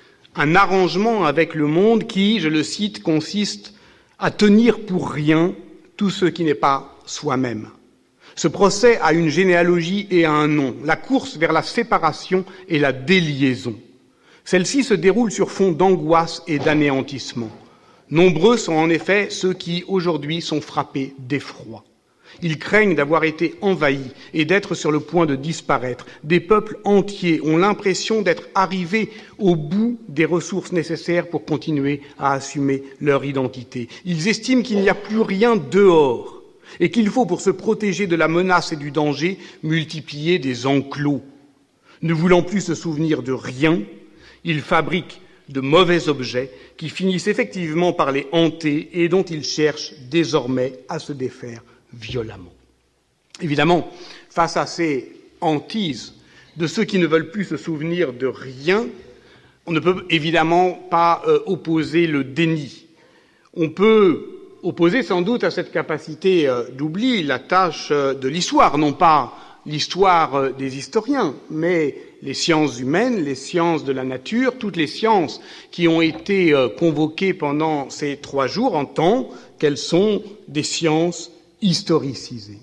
un arrangement avec le monde qui, je le cite, consiste à tenir pour rien tout ce qui n'est pas soi-même. Ce procès a une généalogie et a un nom, la course vers la séparation et la déliaison. Celle-ci se déroule sur fond d'angoisse et d'anéantissement. Nombreux sont en effet ceux qui, aujourd'hui, sont frappés d'effroi. Ils craignent d'avoir été envahis et d'être sur le point de disparaître. Des peuples entiers ont l'impression d'être arrivés au bout des ressources nécessaires pour continuer à assumer leur identité. Ils estiment qu'il n'y a plus rien dehors et qu'il faut, pour se protéger de la menace et du danger, multiplier des enclos. Ne voulant plus se souvenir de rien, ils fabriquent de mauvais objets qui finissent effectivement par les hanter et dont ils cherchent désormais à se défaire violemment. Évidemment, face à ces hantises de ceux qui ne veulent plus se souvenir de rien, on ne peut évidemment pas euh, opposer le déni. On peut opposer sans doute à cette capacité euh, d'oubli la tâche euh, de l'histoire, non pas l'histoire euh, des historiens, mais les sciences humaines, les sciences de la nature, toutes les sciences qui ont été euh, convoquées pendant ces trois jours en tant qu'elles sont des sciences historicisées.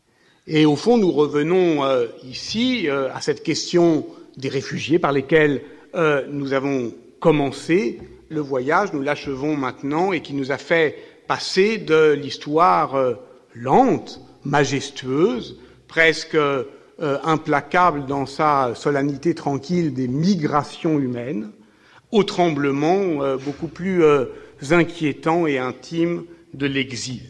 Et au fond, nous revenons euh, ici euh, à cette question des réfugiés par lesquels euh, nous avons commencé le voyage, nous l'achevons maintenant, et qui nous a fait passer de l'histoire euh, lente, majestueuse, presque euh, implacable dans sa solennité tranquille des migrations humaines, au tremblement euh, beaucoup plus euh, inquiétant et intime de l'exil.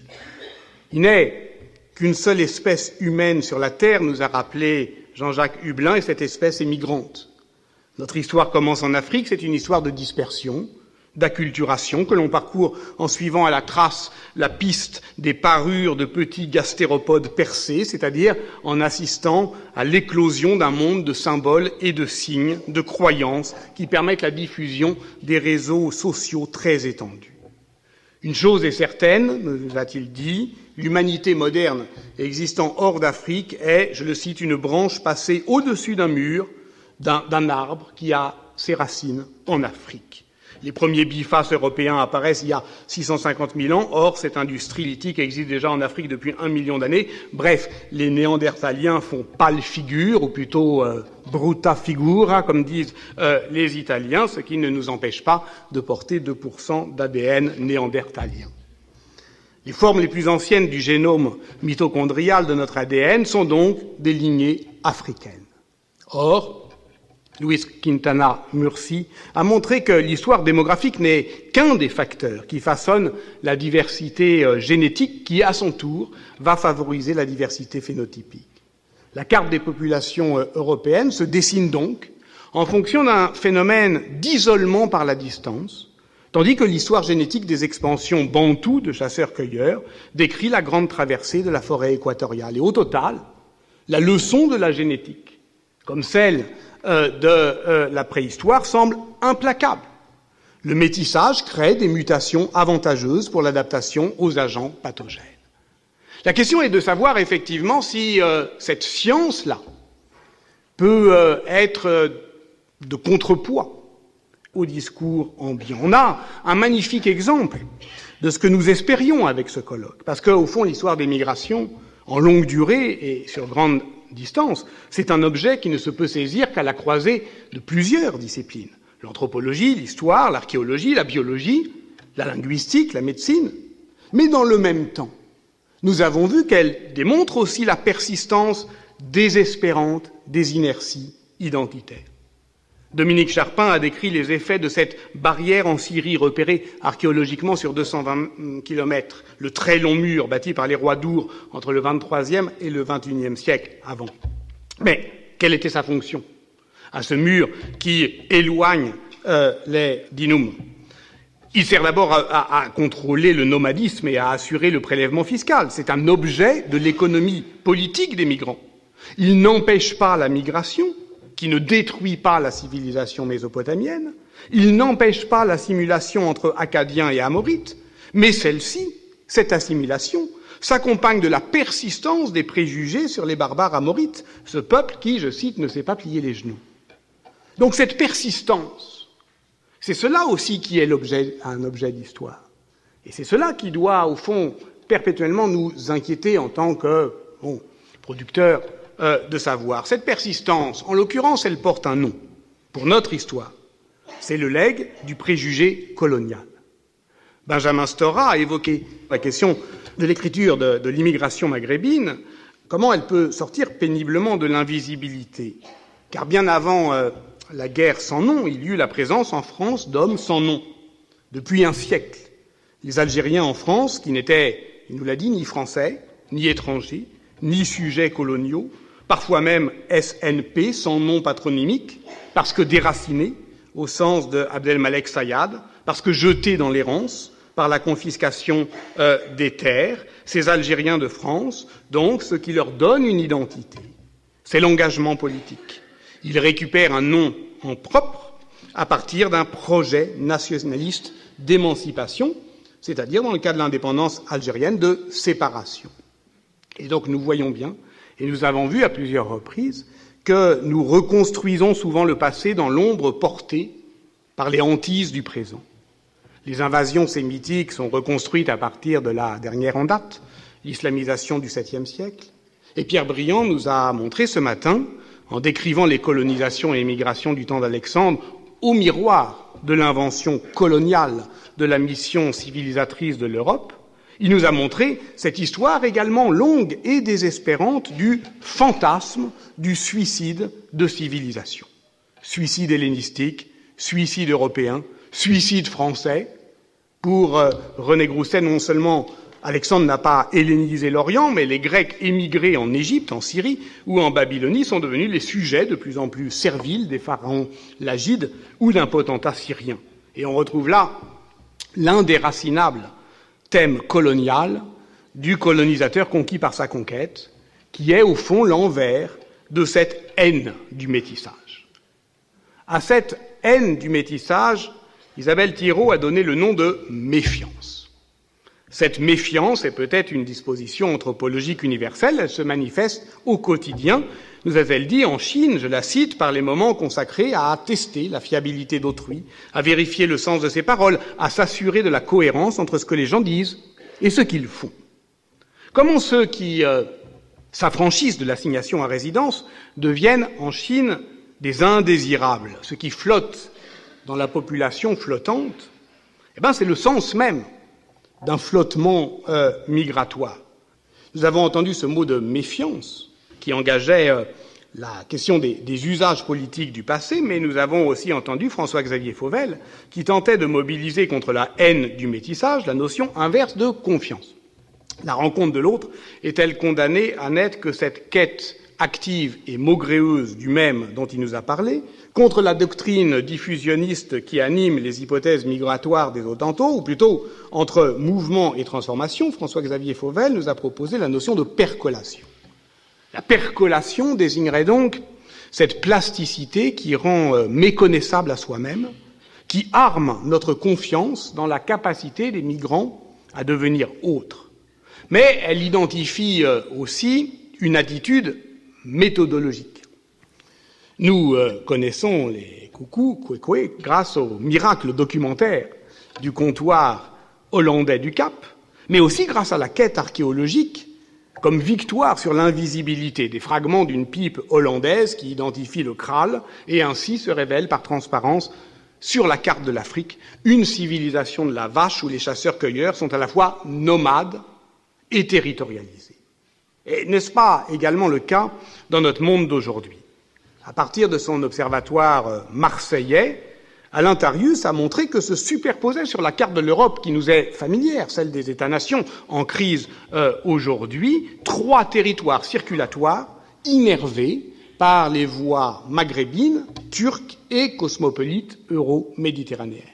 Il n'est qu'une seule espèce humaine sur la Terre, nous a rappelé Jean-Jacques Hublin, et cette espèce est migrante. Notre histoire commence en Afrique, c'est une histoire de dispersion, d'acculturation, que l'on parcourt en suivant à la trace la piste des parures de petits gastéropodes percés, c'est-à-dire en assistant à l'éclosion d'un monde de symboles et de signes, de croyances, qui permettent la diffusion des réseaux sociaux très étendus. Une chose est certaine, nous a-t-il dit, l'humanité moderne existant hors d'Afrique est, je le cite, une branche passée au-dessus d'un mur, d'un, d'un arbre qui a ses racines en Afrique. Les premiers bifaces européens apparaissent il y a six cent cinquante mille ans. Or, cette industrie lithique existe déjà en Afrique depuis un million d'années. Bref, les Néandertaliens font pâle figure, ou plutôt euh, bruta figura, comme disent euh, les Italiens, ce qui ne nous empêche pas de porter deux pour cent d'A D N néandertalien. Les formes les plus anciennes du génome mitochondrial de notre A D N sont donc des lignées africaines. Or, Luis Quintana Murci a montré que l'histoire démographique n'est qu'un des facteurs qui façonnent la diversité génétique qui, à son tour, va favoriser la diversité phénotypique. La carte des populations européennes se dessine donc en fonction d'un phénomène d'isolement par la distance, tandis que l'histoire génétique des expansions bantoues de chasseurs-cueilleurs décrit la grande traversée de la forêt équatoriale. Et au total, la leçon de la génétique, comme celle euh, de euh, la préhistoire, semble implacable. Le métissage crée des mutations avantageuses pour l'adaptation aux agents pathogènes. La question est de savoir effectivement si euh, cette science-là peut euh, être euh, de contrepoids au discours ambiant. On a un magnifique exemple de ce que nous espérions avec ce colloque, parce qu'au fond, l'histoire des migrations en longue durée et sur grande distance, c'est un objet qui ne se peut saisir qu'à la croisée de plusieurs disciplines. L'anthropologie, l'histoire, l'archéologie, la biologie, la linguistique, la médecine. Mais dans le même temps, nous avons vu qu'elle démontre aussi la persistance désespérante des inerties identitaires. Dominique Charpin a décrit les effets de cette barrière en Syrie repérée archéologiquement sur deux cent vingt kilomètres, le très long mur bâti par les rois d'Our entre le vingt-troisième et le vingt et unième siècle avant. Mais quelle était sa fonction à ce mur qui éloigne euh, les dinums? Il sert d'abord à, à, à contrôler le nomadisme et à assurer le prélèvement fiscal. C'est un objet de l'économie politique des migrants. Il n'empêche pas la migration, qui ne détruit pas la civilisation mésopotamienne, il n'empêche pas l'assimilation entre Akkadiens et Amorites, mais celle-ci, cette assimilation, s'accompagne de la persistance des préjugés sur les barbares amorites, ce peuple qui, je cite, ne s'est pas plié les genoux. Donc cette persistance, c'est cela aussi qui est l'objet, un objet d'histoire. Et c'est cela qui doit, au fond, perpétuellement nous inquiéter en tant que bon, producteurs Euh, de savoir. Cette persistance, en l'occurrence, elle porte un nom pour notre histoire. C'est le legs du préjugé colonial. Benjamin Stora a évoqué la question de l'écriture de, de l'immigration maghrébine, comment elle peut sortir péniblement de l'invisibilité. Car bien avant euh, la guerre sans nom, il y eut la présence en France d'hommes sans nom. Depuis un siècle, les Algériens en France, qui n'étaient, il nous l'a dit, ni français, ni étrangers, ni sujets coloniaux, parfois même S N P, sans nom patronymique, parce que déracinés, au sens de Abdelmalek Sayad, parce que jetés dans l'errance par la confiscation euh, des terres, ces Algériens de France, donc, ce qui leur donne une identité, c'est l'engagement politique. Ils récupèrent un nom en propre à partir d'un projet nationaliste d'émancipation, c'est-à-dire, dans le cas de l'indépendance algérienne, de séparation. Et donc, nous voyons bien, et nous avons vu à plusieurs reprises, que nous reconstruisons souvent le passé dans l'ombre portée par les hantises du présent. Les invasions sémitiques sont reconstruites à partir de la dernière en date, l'islamisation du septième siècle. Et Pierre Briand nous a montré ce matin, en décrivant les colonisations et émigrations du temps d'Alexandre, au miroir de l'invention coloniale de la mission civilisatrice de l'Europe, il nous a montré cette histoire également longue et désespérante du fantasme du suicide de civilisation. Suicide hellénistique, suicide européen, suicide français. Pour euh, René Grousset, non seulement Alexandre n'a pas hellénisé l'Orient, mais les Grecs émigrés en Égypte, en Syrie ou en Babylonie sont devenus les sujets de plus en plus serviles des pharaons lagides ou d'un potentat syrien. Et on retrouve là l'indéracinable thème colonial du colonisateur conquis par sa conquête, qui est au fond l'envers de cette haine du métissage. À cette haine du métissage, Isabelle Thiraud a donné le nom de méfiance. Cette méfiance est peut-être une disposition anthropologique universelle, elle se manifeste au quotidien nous a-t-elle dit, en Chine, je la cite, par les moments consacrés à attester la fiabilité d'autrui, à vérifier le sens de ses paroles, à s'assurer de la cohérence entre ce que les gens disent et ce qu'ils font. Comment ceux qui euh, s'affranchissent de l'assignation à résidence deviennent en Chine des indésirables, ceux qui flottent dans la population flottante? Eh bien, c'est le sens même d'un flottement euh, migratoire. Nous avons entendu ce mot de méfiance qui engageait euh, la question des, des usages politiques du passé, mais nous avons aussi entendu François-Xavier Fauvel qui tentait de mobiliser contre la haine du métissage la notion inverse de confiance. La rencontre de l'autre est-elle condamnée à n'être que cette quête active et maugréeuse du même dont il nous a parlé, contre la doctrine diffusionniste qui anime les hypothèses migratoires des Hottentots, ou plutôt entre mouvement et transformation? François-Xavier Fauvel nous a proposé la notion de percolation. La percolation désignerait donc cette plasticité qui rend euh, méconnaissable à soi-même, qui arme notre confiance dans la capacité des migrants à devenir autres. Mais elle identifie euh, aussi une attitude méthodologique. Nous euh, connaissons les coucous, coué-coué, grâce au miracle documentaire du comptoir hollandais du Cap, mais aussi grâce à la quête archéologique comme victoire sur l'invisibilité des fragments d'une pipe hollandaise qui identifie le Kraal et ainsi se révèle par transparence sur la carte de l'Afrique une civilisation de la vache où les chasseurs-cueilleurs sont à la fois nomades et territorialisés. Et n'est-ce pas également le cas dans notre monde d'aujourd'hui? À partir de son observatoire marseillais, Alain Tarius a montré que se superposait sur la carte de l'Europe qui nous est familière, celle des États-nations en crise euh, aujourd'hui, trois territoires circulatoires innervés par les voies maghrébines, turques et cosmopolites euro-méditerranéennes,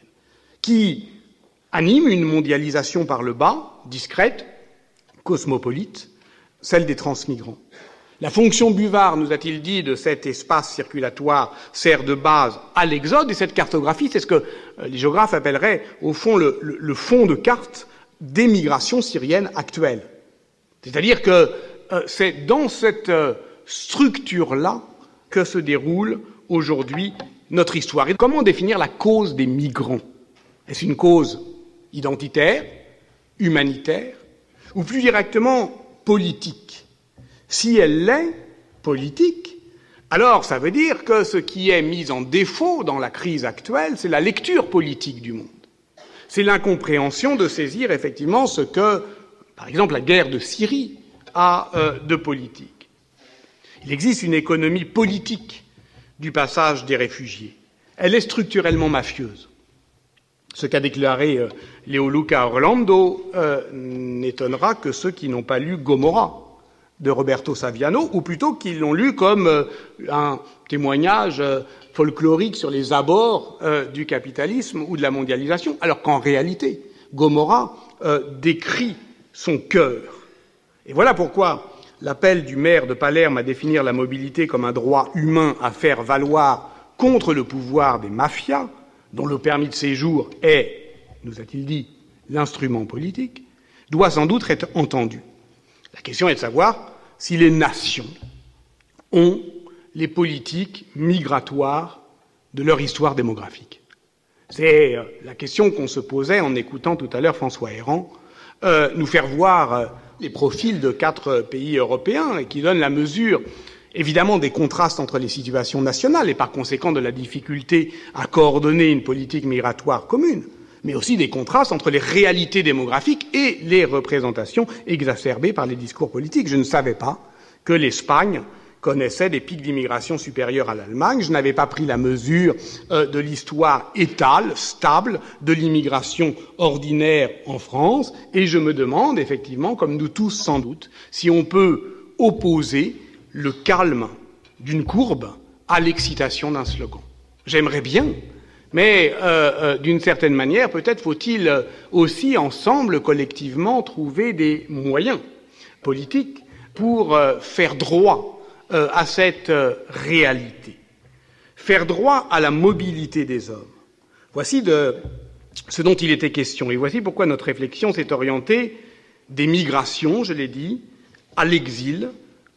qui animent une mondialisation par le bas, discrète, cosmopolite, celle des transmigrants. La fonction buvard, nous a-t-il dit, de cet espace circulatoire sert de base à l'exode, et cette cartographie, c'est ce que les géographes appelleraient, au fond, le, le, le fond de carte des migrations syriennes actuelles. C'est-à-dire que euh, c'est dans cette euh, structure-là que se déroule aujourd'hui notre histoire. Et comment définir la cause des migrants? Est-ce une cause identitaire, humanitaire, ou plus directement politique? Si elle l'est politique, alors ça veut dire que ce qui est mis en défaut dans la crise actuelle, c'est la lecture politique du monde. C'est l'incompréhension de saisir effectivement ce que, par exemple, la guerre de Syrie a euh, de politique. Il existe une économie politique du passage des réfugiés. Elle est structurellement mafieuse. Ce qu'a déclaré euh, Leoluca Orlando euh, n'étonnera que ceux qui n'ont pas lu Gomorra de Roberto Saviano, ou plutôt qu'ils l'ont lu comme euh, un témoignage euh, folklorique sur les abords euh, du capitalisme ou de la mondialisation, alors qu'en réalité, Gomorra euh, décrit son cœur. Et voilà pourquoi l'appel du maire de Palerme à définir la mobilité comme un droit humain à faire valoir contre le pouvoir des mafias, dont le permis de séjour est, nous a-t-il dit, l'instrument politique, doit sans doute être entendu. La question est de savoir si les nations ont les politiques migratoires de leur histoire démographique. C'est la question qu'on se posait en écoutant tout à l'heure François Héran euh, nous faire voir euh, les profils de quatre pays européens et qui donnent la mesure évidemment des contrastes entre les situations nationales et par conséquent de la difficulté à coordonner une politique migratoire commune, mais aussi des contrastes entre les réalités démographiques et les représentations exacerbées par les discours politiques. Je ne savais pas que l'Espagne connaissait des pics d'immigration supérieurs à l'Allemagne. Je n'avais pas pris la mesure euh, de l'histoire étale, stable, de l'immigration ordinaire en France. Et je me demande, effectivement, comme nous tous sans doute, si on peut opposer le calme d'une courbe à l'excitation d'un slogan. J'aimerais bien, mais euh, euh, d'une certaine manière, peut-être faut-il euh, aussi ensemble, collectivement, trouver des moyens politiques pour euh, faire droit euh, à cette euh, réalité, faire droit à la mobilité des hommes. Voici de ce dont il était question, et voici pourquoi notre réflexion s'est orientée des migrations, je l'ai dit, à l'exil,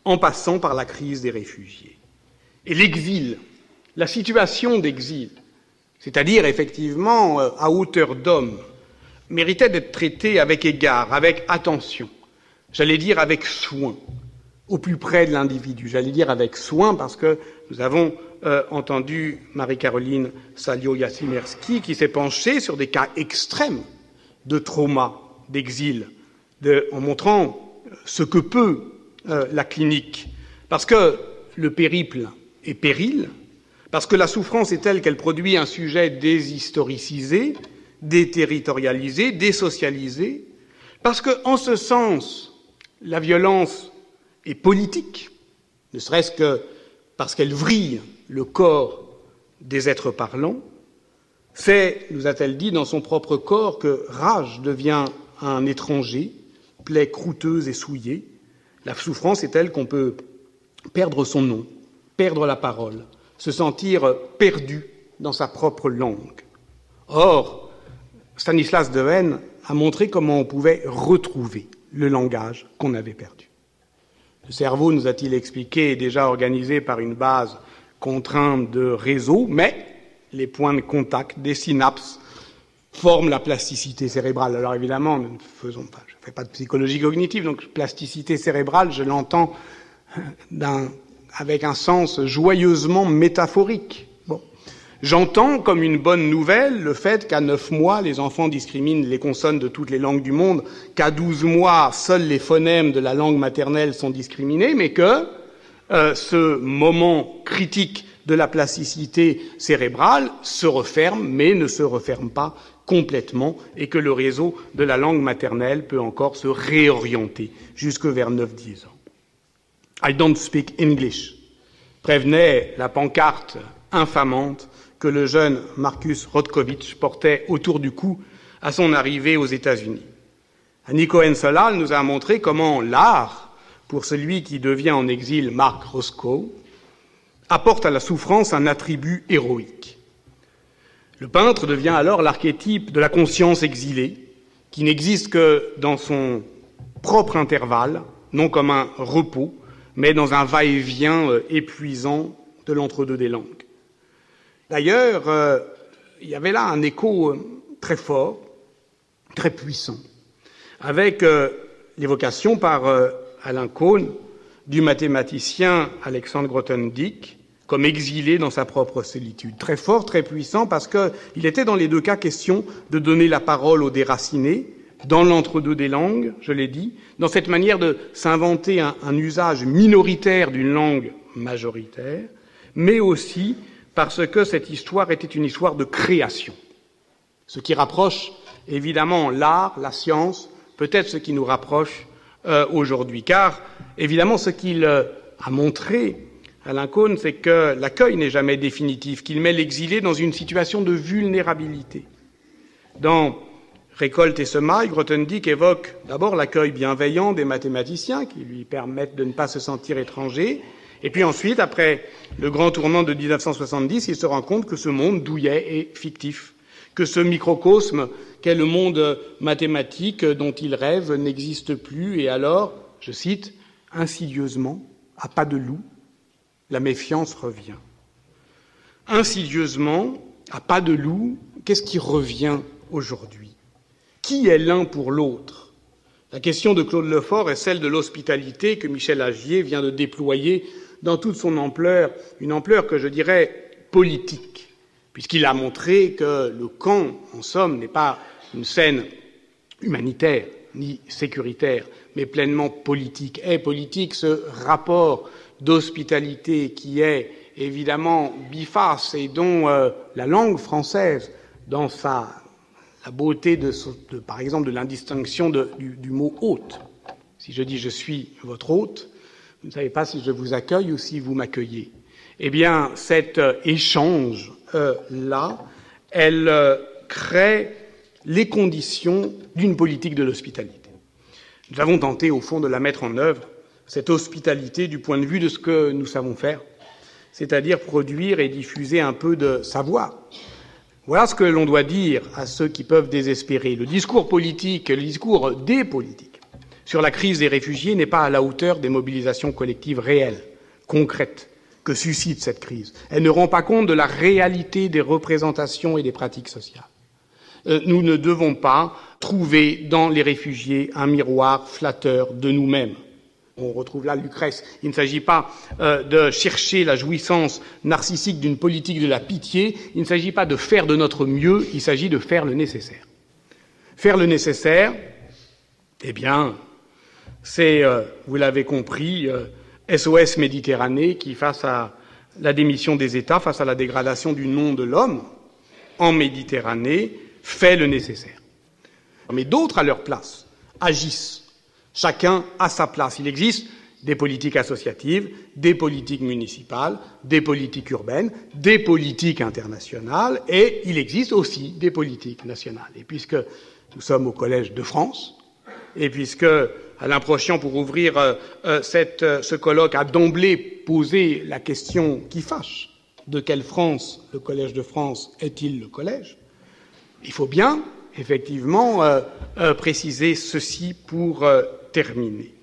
en passant par la crise des réfugiés. Et l'exil, la situation d'exil, c'est-à-dire effectivement à hauteur d'homme, méritait d'être traitée avec égard, avec attention, j'allais dire avec soin, au plus près de l'individu. J'allais dire avec soin parce que nous avons euh, entendu Marie-Caroline Salio-Jasimirski qui s'est penchée sur des cas extrêmes de trauma, d'exil, de, en montrant ce que peut euh, la clinique. Parce que le périple est péril, parce que la souffrance est telle qu'elle produit un sujet déshistoricisé, déterritorialisé, désocialisé, parce que, en ce sens, la violence est politique, ne serait-ce que parce qu'elle vrille le corps des êtres parlants. C'est, nous a-t-elle dit, dans son propre corps que rage devient un étranger, plaie croûteuse et souillée. La souffrance est telle qu'on peut perdre son nom, perdre la parole, se sentir perdu dans sa propre langue. Or, Stanislas Dehaene a montré comment on pouvait retrouver le langage qu'on avait perdu. Le cerveau, nous a-t-il expliqué, est déjà organisé par une base contrainte de réseaux, mais les points de contact des synapses forment la plasticité cérébrale. Alors évidemment, nous ne faisons pas, je ne fais pas de psychologie cognitive, donc plasticité cérébrale, je l'entends d'un, avec un sens joyeusement métaphorique. Bon. J'entends comme une bonne nouvelle le fait qu'à neuf mois, les enfants discriminent les consonnes de toutes les langues du monde, qu'à douze mois, seuls les phonèmes de la langue maternelle sont discriminés, mais que euh, ce moment critique de la plasticité cérébrale se referme, mais ne se referme pas complètement, et que le réseau de la langue maternelle peut encore se réorienter jusque vers neuf dix ans. « I don't speak English », prévenait la pancarte infamante que le jeune Marcus Rodkovich portait autour du cou à son arrivée aux États-Unis. Annie Cohen-Solal nous a montré comment l'art, pour celui qui devient en exil Mark Roscoe, apporte à la souffrance un attribut héroïque. Le peintre devient alors l'archétype de la conscience exilée, qui n'existe que dans son propre intervalle, non comme un repos, mais dans un va-et-vient épuisant de l'entre-deux des langues. D'ailleurs, euh, il y avait là un écho très fort, très puissant, avec euh, l'évocation par euh, Alain Cohn du mathématicien Alexandre Grothendieck comme exilé dans sa propre solitude. Très fort, très puissant, parce qu'il était dans les deux cas question de donner la parole aux déracinés, dans l'entre-deux des langues, je l'ai dit, dans cette manière de s'inventer un, un usage minoritaire d'une langue majoritaire, mais aussi parce que cette histoire était une histoire de création. Ce qui rapproche évidemment l'art, la science, peut-être ce qui nous rapproche euh, aujourd'hui. Car évidemment ce qu'il euh, a montré, Alain Cohn, c'est que l'accueil n'est jamais définitif, qu'il met l'exilé dans une situation de vulnérabilité. Dans Récolte et semailles, Grothendieck évoque d'abord l'accueil bienveillant des mathématiciens qui lui permettent de ne pas se sentir étranger. Et puis ensuite, après le grand tournant de dix-neuf cent soixante-dix, il se rend compte que ce monde douillet est fictif, que ce microcosme qu'est le monde mathématique dont il rêve n'existe plus. Et alors, je cite, « insidieusement, à pas de loup, la méfiance revient. » Insidieusement, à pas de loup, qu'est-ce qui revient aujourd'hui? Qui est l'un pour l'autre? La question de Claude Lefort est celle de l'hospitalité que Michel Agier vient de déployer dans toute son ampleur, une ampleur que je dirais politique, puisqu'il a montré que le camp, en somme, n'est pas une scène humanitaire ni sécuritaire, mais pleinement politique. Est politique ce rapport d'hospitalité qui est évidemment biface et dont euh, la langue française, dans sa la beauté, de, de, par exemple, de l'indistinction de, du, du mot « hôte ». Si je dis « je suis votre hôte », vous ne savez pas si je vous accueille ou si vous m'accueillez. Eh bien, cet euh, échange-là, euh, elle euh, crée les conditions d'une politique de l'hospitalité. Nous avons tenté, au fond, de la mettre en œuvre, cette hospitalité du point de vue de ce que nous savons faire, c'est-à-dire produire et diffuser un peu de savoir. Voilà ce que l'on doit dire à ceux qui peuvent désespérer. Le discours politique, le discours des politiques, sur la crise des réfugiés n'est pas à la hauteur des mobilisations collectives réelles, concrètes, que suscite cette crise. Elle ne rend pas compte de la réalité des représentations et des pratiques sociales. Euh, nous ne devons pas trouver dans les réfugiés un miroir flatteur de nous-mêmes. On retrouve là Lucrèce. Il ne s'agit pas euh, de chercher la jouissance narcissique d'une politique de la pitié, il ne s'agit pas de faire de notre mieux, il s'agit de faire le nécessaire. Faire le nécessaire, eh bien, c'est, euh, vous l'avez compris, euh, S O S Méditerranée qui, face à la démission des États, face à la dégradation du nom de l'homme en Méditerranée, fait le nécessaire. Mais d'autres, à leur place, agissent. Chacun à sa place. Il existe des politiques associatives, des politiques municipales, des politiques urbaines, des politiques internationales, et il existe aussi des politiques nationales. Et puisque nous sommes au Collège de France, et puisque Alain Prochian, pour ouvrir euh, euh, cette, euh, ce colloque, a d'emblée posé la question qui fâche, de quelle France le Collège de France est-il le collège? Il faut bien, effectivement, euh, euh, préciser ceci pour euh, terminer.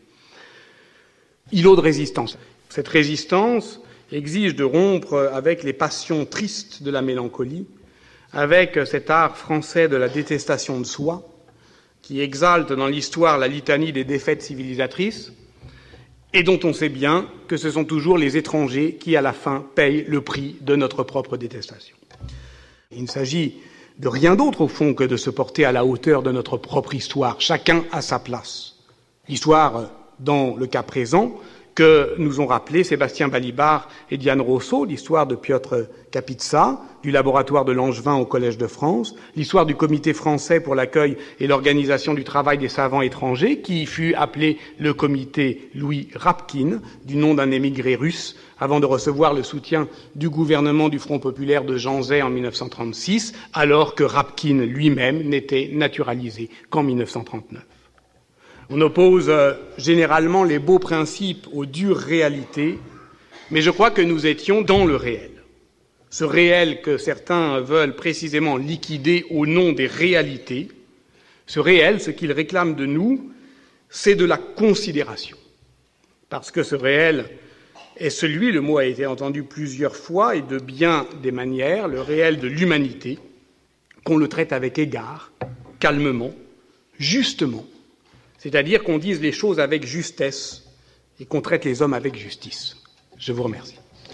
Îlot de résistance. Cette résistance exige de rompre avec les passions tristes de la mélancolie, avec cet art français de la détestation de soi, qui exalte dans l'histoire la litanie des défaites civilisatrices, et dont on sait bien que ce sont toujours les étrangers qui, à la fin, payent le prix de notre propre détestation. Il ne s'agit de rien d'autre, au fond, que de se porter à la hauteur de notre propre histoire, chacun à sa place. L'histoire, dans le cas présent, que nous ont rappelé Sébastien Balibar et Diane Rousseau, l'histoire de Piotr Kapitsa, du laboratoire de Langevin au Collège de France, l'histoire du Comité français pour l'accueil et l'organisation du travail des savants étrangers, qui fut appelé le Comité Louis Rapkin, du nom d'un émigré russe, avant de recevoir le soutien du gouvernement du Front populaire de Jean Zay en mille neuf cent trente-six, alors que Rapkin lui-même n'était naturalisé qu'en mille neuf cent trente-neuf. On oppose euh, généralement les beaux principes aux dures réalités, mais je crois que nous étions dans le réel. Ce réel que certains veulent précisément liquider au nom des réalités, ce réel, ce qu'il réclame de nous, c'est de la considération. Parce que ce réel est celui, le mot a été entendu plusieurs fois et de bien des manières, le réel de l'humanité, qu'on le traite avec égard, calmement, justement, c'est-à-dire qu'on dise les choses avec justesse et qu'on traite les hommes avec justice. Je vous remercie.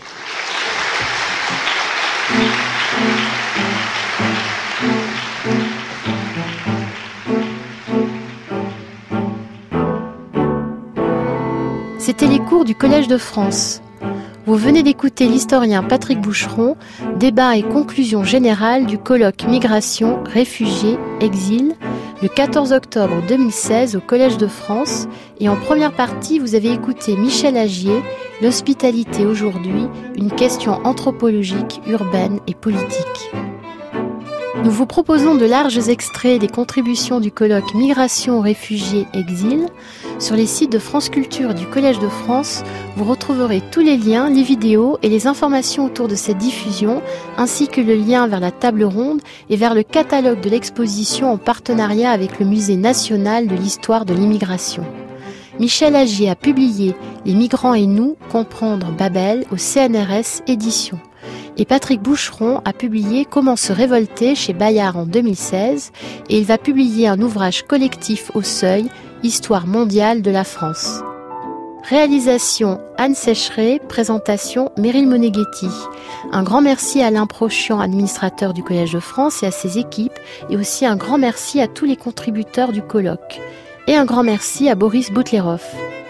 C'était les cours du Collège de France. Vous venez d'écouter l'historien Patrick Boucheron, débat et conclusion générale du colloque Migration, réfugiés, exil, le quatorze octobre deux mille seize au Collège de France, et en première partie, vous avez écouté Michel Agier, L'hospitalité aujourd'hui, une question anthropologique, urbaine et politique. Nous vous proposons de larges extraits des contributions du colloque Migration, réfugiés, exil. Sur les sites de France Culture et du Collège de France, vous retrouverez tous les liens, les vidéos et les informations autour de cette diffusion, ainsi que le lien vers la table ronde et vers le catalogue de l'exposition en partenariat avec le Musée national de l'histoire de l'immigration. Michel Agier a publié « Les migrants et nous, comprendre Babel » au C N R S Éditions. Et Patrick Boucheron a publié « Comment se révolter » chez Bayard en deux mille seize, et il va publier un ouvrage collectif au Seuil, Histoire mondiale de la France. Réalisation Anne Sécheret, présentation Meryl Moneghetti. Un grand merci à Alain Prochian, administrateur du Collège de France, et à ses équipes, et aussi un grand merci à tous les contributeurs du colloque. Et un grand merci à Boris Boutlerov.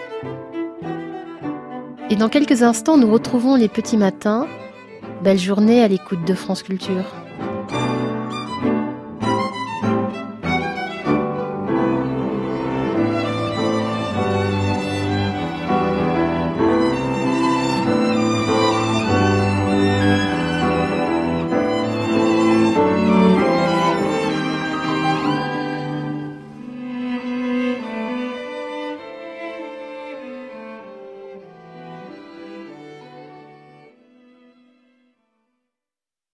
Et dans quelques instants, nous retrouvons les petits matins. Belle journée à l'écoute de France Culture.